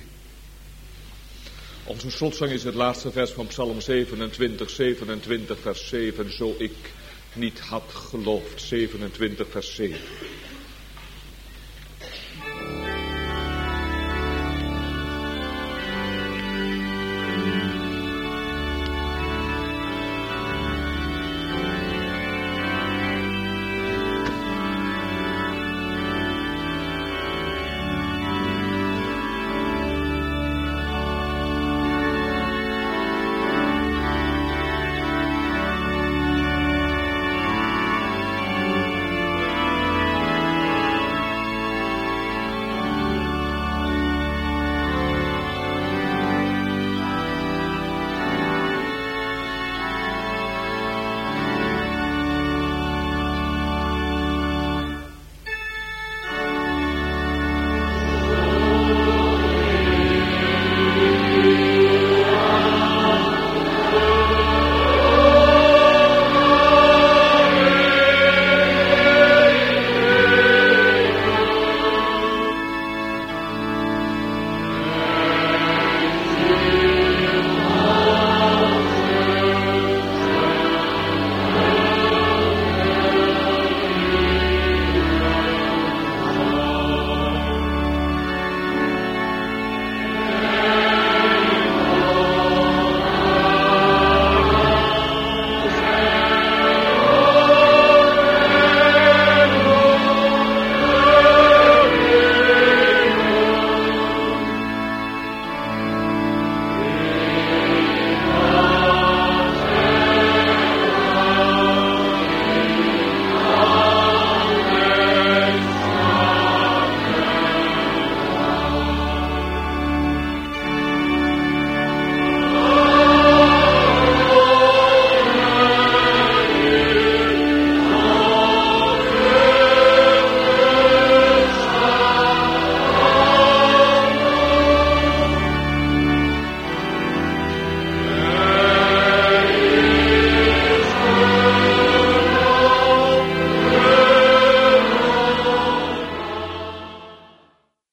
Onze slotzang is het laatste vers van Psalm 27 vers 7. Zo ik niet had geloofd. 27 vers 7.